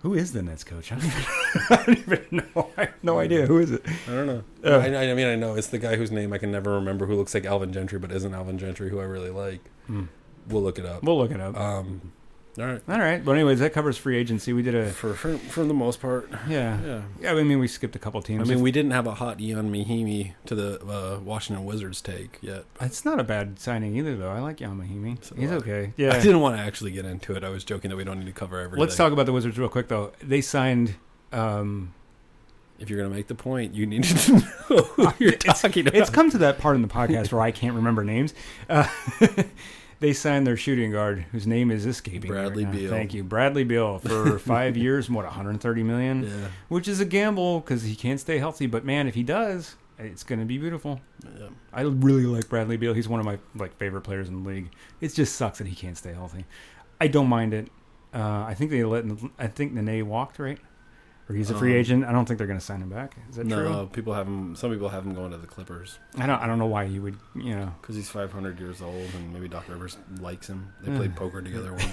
Who is the Nets coach? I don't even, I don't even know. I have no idea. Who is it? I don't know. Uh, I, I mean, I know it's the guy whose name I can never remember, who looks like Alvin Gentry, but isn't Alvin Gentry, who I really like. Hmm. We'll look it up. We'll look it up. Um, all right. All right. But anyways, that covers free agency. We did a For for, for the most part, yeah. yeah. Yeah, I mean, we skipped a couple I teams. mean, we didn't have a hot Ian Mahimi to the uh, Washington Wizards take yet. It's not a bad signing either, though. I like Yamahimi. So He's do I. okay. I Yeah. didn't want to actually get into it. I was joking that we don't need to cover everything. Let's talk about the Wizards real quick, though. They signed. Um, If you're going to make the point, you need to know who you're talking about. it's come to that part in the podcast where I can't remember names. Uh, they signed their shooting guard, whose name is escaping. me Bradley right now. Beal. Thank you, Bradley Beal, for five years. And what, one hundred thirty million dollars? Yeah. Which is a gamble because he can't stay healthy. But man, if he does, it's going to be beautiful. Yeah. I really like Bradley Beal. He's one of my like favorite players in the league. It just sucks that he can't stay healthy. I don't mind it. Uh, I think they let. I think Nene walked, right? Or he's a free Um, agent. I don't think they're going to sign him back. Is that No, true? people have him. Some people have him going to the Clippers I don't. I don't know why you would. You know. because he's five hundred years old, and maybe Doc Rivers likes him. They Hmm. played poker together once.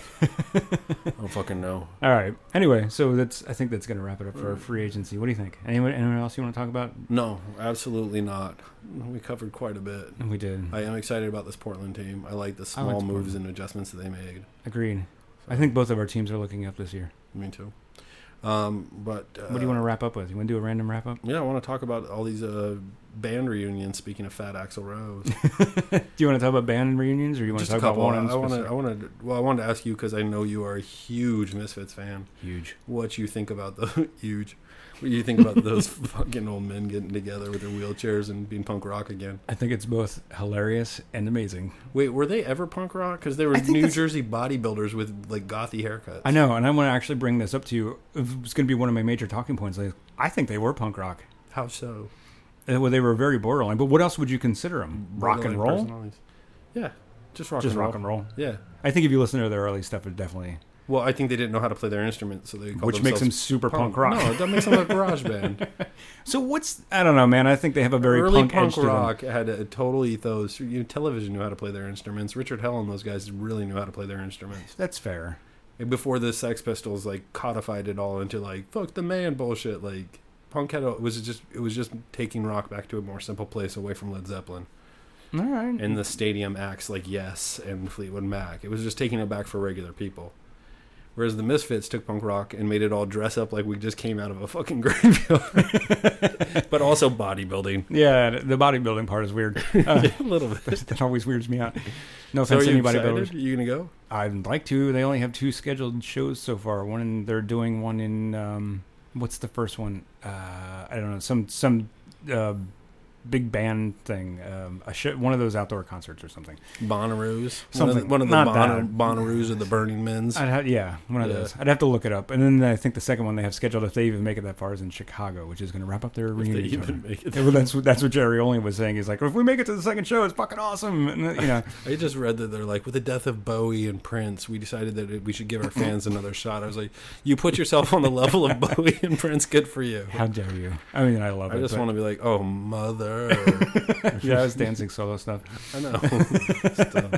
I don't fucking know. All right. Anyway, so that's. I think that's going to wrap it up for free agency. What do you think? Anyone? Anyone else you want to talk about? No, absolutely not. We covered quite a bit. We did. I am excited about this Portland team. I like the I small like moves Portland. and adjustments that they made. Agreed. I think both of our teams are looking up this year. Me too. Um, but uh, What do you want to wrap up with? You want to do a random wrap up? Yeah, I want to talk about all these uh, band reunions. Speaking of Fat Axl Rose, Do you want to talk about band reunions, or you want just to a talk couple. about one? in I want to. specific? I want to. Well, I wanted to ask you because I know you are a huge Misfits fan. Huge. What you think about the huge? What do you think about those fucking old men getting together with their wheelchairs and being punk rock again? I think it's both hilarious and amazing. Wait, were they ever punk rock? Because they were I think New that's- Jersey bodybuilders with like gothy haircuts. I know, and I want to actually bring this up to you. It's going to be one of my major talking points. Like, I think they were punk rock. How so? Uh, Well, they were very borderline. But what else would you consider them? Rock and Borderline roll? personalities. Yeah, just rock Just and roll. rock and roll. Yeah. I think if you listen to their early stuff, it definitely, Well, I think they didn't know how to play their instruments, so they called which makes them themselves super punk, rock. No, that makes them a garage band. So what's I don't know, man. I think they have a very Early punk, punk, edge to them. rock had a total ethos. You know, television knew how to play their instruments. Richard Hell and those guys really knew how to play their instruments. That's fair. And before the Sex Pistols like codified it all into like fuck the man bullshit, like punk had a, it was just it was just taking rock back to a more simple place away from Led Zeppelin All right. and the stadium acts like Yes and Fleetwood Mac. It was just taking it back for regular people. Whereas the Misfits took punk rock and made it all dress up like we just came out of a fucking graveyard. But also bodybuilding. Yeah, the bodybuilding part is weird. Uh, A little bit. that always weirds me out. No So are offense to you anybody excited? bodybuilders. Are you going to go? I'd like to. They only have two scheduled shows so far. One in, they're doing one in um, what's the first one? Uh, I don't know. Some some uh, big band thing. Um, a sh- one of those outdoor concerts or something. Bonnaroo's? Something. One of the, Not one of the that. Bon- Bonnaroo's or the Burning Men's? I'd ha- yeah, one of Yeah. those. I'd have to look it up. And then I think the second one they have scheduled, if they even make it that far, is in Chicago, which is going to wrap up their If they reunion. even tour. make it. Yeah, well, that's what that's what Jerry Only was saying. He's like, if we make it to the second show, it's fucking awesome. And, uh, you know, I just read that they're like, with the death of Bowie and Prince, we decided that we should give our fans another shot. I was like, you put yourself on the level of Bowie and Prince. Good for you. how dare you? I mean, I love I it. just but- want to be like, oh, mother. yeah, it's dancing solo stuff. I know. Stuff.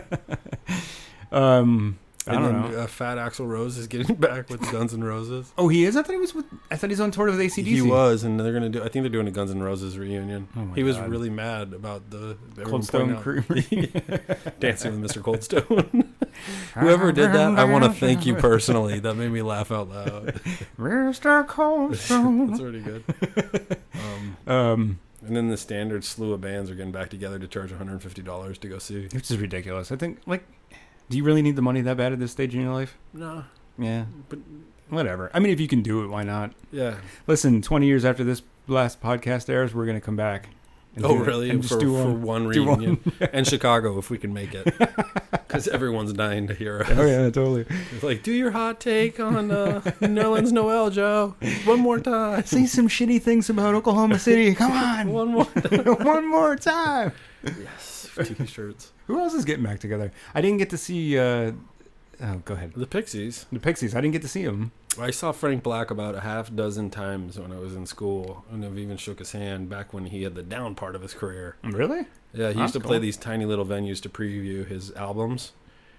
Um, I And don't then know. uh, Fat Axl Rose is getting back with Guns N' Roses. Oh, he is. I thought he was with. I thought he's on tour with A C D C. He was, and they're gonna do. I think they're doing a Guns N' Roses reunion. Oh my he was God. really mad about the everyone Cold Stone pointing Creamery. out- dancing with Mister Cold Stone. Whoever did that, I want to thank you personally. That made me laugh out loud. Mister Cold Stone. That's pretty good. Um, Um, and then the standard slew of bands are getting back together to charge one hundred fifty dollars to go see. which is ridiculous. I think, like, do you really need the money that bad at this stage in your life? No, Yeah, but whatever. I mean, if you can do it, why not? yeah. Listen, twenty years after this last podcast airs, we're gonna come back. and Oh, do it, really? and For, just do for one. one do one. reunion. And Chicago, if we can make it. Because everyone's dying to hear us. Oh yeah, totally. It's like, do your hot take on uh, Nolan's Noel, Joe. One more time. Say some shitty things about Oklahoma City. Come on, One more time. one more time. Yes. T-shirts. Who else is getting back together? I didn't get to see. Uh, oh, go ahead. The Pixies. The Pixies. I didn't get to see them. I saw Frank Black about a half dozen times when I was in school. And I've even shook his hand back when he had the down part of his career. Really? Yeah, he That's used to cool. play these tiny little venues to preview his albums.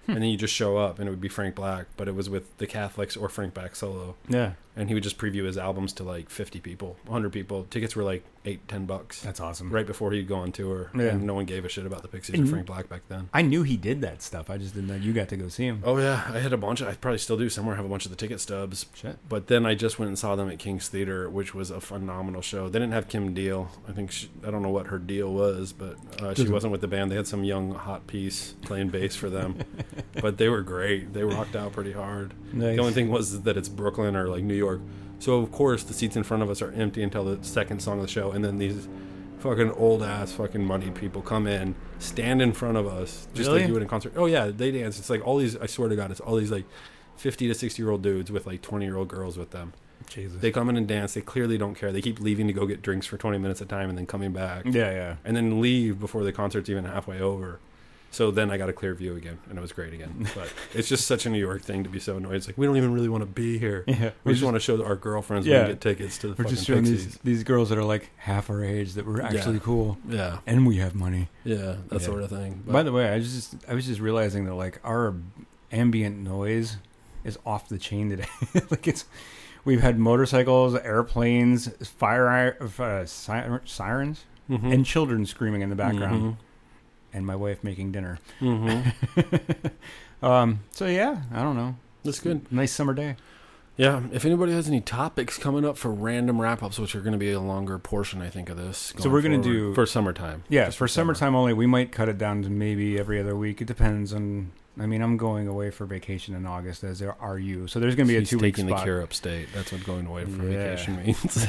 and then you just show up, and it would be Frank Black, but it was with the Catholics or Frank Black solo. Yeah. And he would just preview his albums to like fifty people, one hundred people. Tickets were like eight, ten bucks. That's awesome. Right before he'd go on tour. Yeah. And no one gave a shit about the Pixies And or Frank Black back then. I knew he did that stuff. I just didn't know you got to go see him. Oh, yeah. I had a bunch. Of, I probably still do somewhere. I have a bunch of the ticket stubs. Shit. But then I just went and saw them at King's Theater, which was a phenomenal show. They didn't have Kim Deal. I think she, I don't know what her deal was, but uh, she wasn't with the band. They had some young hot piece playing bass for them. But they were great. They rocked out pretty hard. Nice. The only thing was that it's Brooklyn or like New York. So, of course, the seats in front of us are empty until the second song of the show. And then these fucking old-ass fucking moneyed people come in, stand in front of us, just Really? like you would in concert. Oh, yeah, they dance. It's like all these, I swear to God, it's all these like fifty to sixty-year-old dudes with like twenty-year-old girls with them. Jesus. They come in and dance. They clearly don't care. They keep leaving to go get drinks for twenty minutes at a time and then coming back. Yeah, yeah. And then leave before the concert's even halfway over. So then I got a clear view again, and it was great again. But it's just such a New York thing to be so annoyed. It's like, we don't even really want to be here. Yeah, we just, just want to show our girlfriends yeah, we can get tickets to the we're fucking just showing Pixies. these, these girls that are like half our age that were actually Yeah. cool. Yeah. And we have money. Yeah, that Yeah. sort of thing. But By the way, I was just I was just realizing that like our ambient noise is off the chain today. Like it's we've had motorcycles, airplanes, fire uh, siren, sirens, Mhm. and children screaming in the background, Mhm. and my wife making dinner. Mm-hmm. um. So yeah, I don't know. That's good. Nice summer day. Yeah, if anybody has any topics coming up for random wrap-ups, which are going to be a longer portion, I think, of this. So we're going to forward, do... For summertime. Yeah, Just for summer. summertime only. We might cut it down to maybe every other week. It depends on... I mean, I'm going away for vacation in August, as are you. So there's going to be She's a two-week taking spot. the cure upstate. That's what going away for Yeah. vacation means.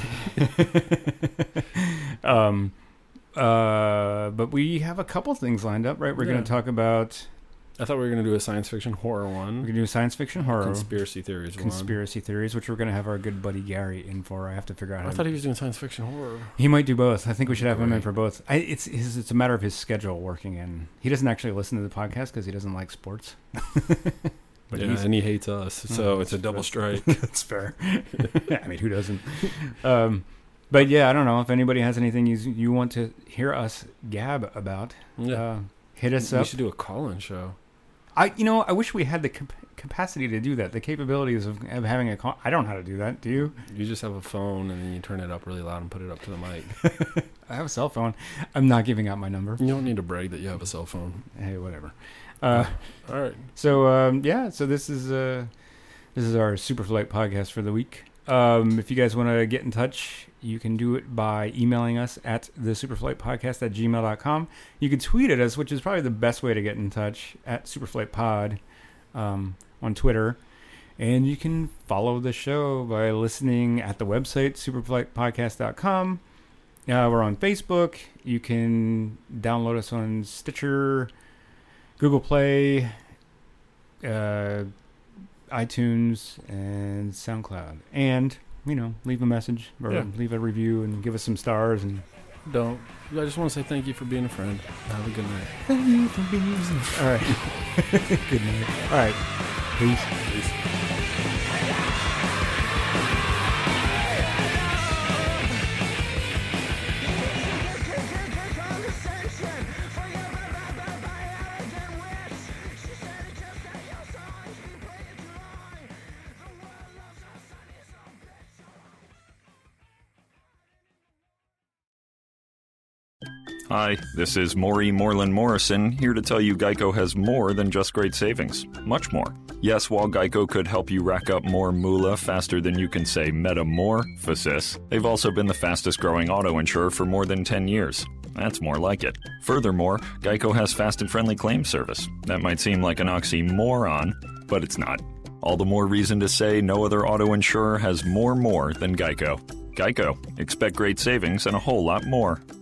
um, uh, but we have a couple things lined up, right? We're Yeah. going to talk about... I thought we were going to do a science fiction horror We're one. going to do science fiction horror. Conspiracy theories one. Conspiracy theories, which we're going to have our good buddy Gary in for. I have to figure out how I to... thought he was doing science fiction horror. He might do both. I think we should have him in Great. for both. I, it's his, it's a matter of his schedule working in. He doesn't actually listen to the podcast because he doesn't like sports. But yeah, he's- and he hates us, so Oh, it's a double strike. That's fair. I mean, who doesn't? Um, but yeah, I don't know if anybody has anything you you want to hear us gab about. Yeah. Uh, hit us We up. should do a call-in show. I you know I wish we had the cap- capacity to do that. The capabilities of, of having a call. I don't know how to do that. Do you? You just have a phone, and then you turn it up really loud and put it up to the mic. I have a cell phone. I'm not giving out my number. You don't need to brag that you have a cell phone. Hey, whatever. Uh, All right. So um, yeah, so this is uh, this is our Superflight podcast for the week. Um, if you guys want to get in touch, you can do it by emailing us at the superflight podcast at gmail dot com. You can tweet at us, which is probably the best way to get in touch, at superflightpod um, on Twitter. And you can follow the show by listening at the website superflight podcast dot com. Uh, we're on Facebook. You can download us on Stitcher, Google Play, uh, iTunes, and SoundCloud. And, you know, leave a message or Yeah. leave a review and give us some stars. And Don't. I just want to say thank you for being a friend. Have a good night. thank you for being all right. Good night. All right. Peace. Peace. Hi, this is Maury Moreland Morrison, here to tell you Geico has more than just great savings. Much more. Yes, while Geico could help you rack up more moolah faster than you can say metamorphosis, they've also been the fastest growing auto insurer for more than ten years. That's more like it. Furthermore, Geico has fast and friendly claim service. That might seem like an oxymoron, but it's not. All the more reason to say no other auto insurer has more more than Geico. Geico. Expect great savings and a whole lot more.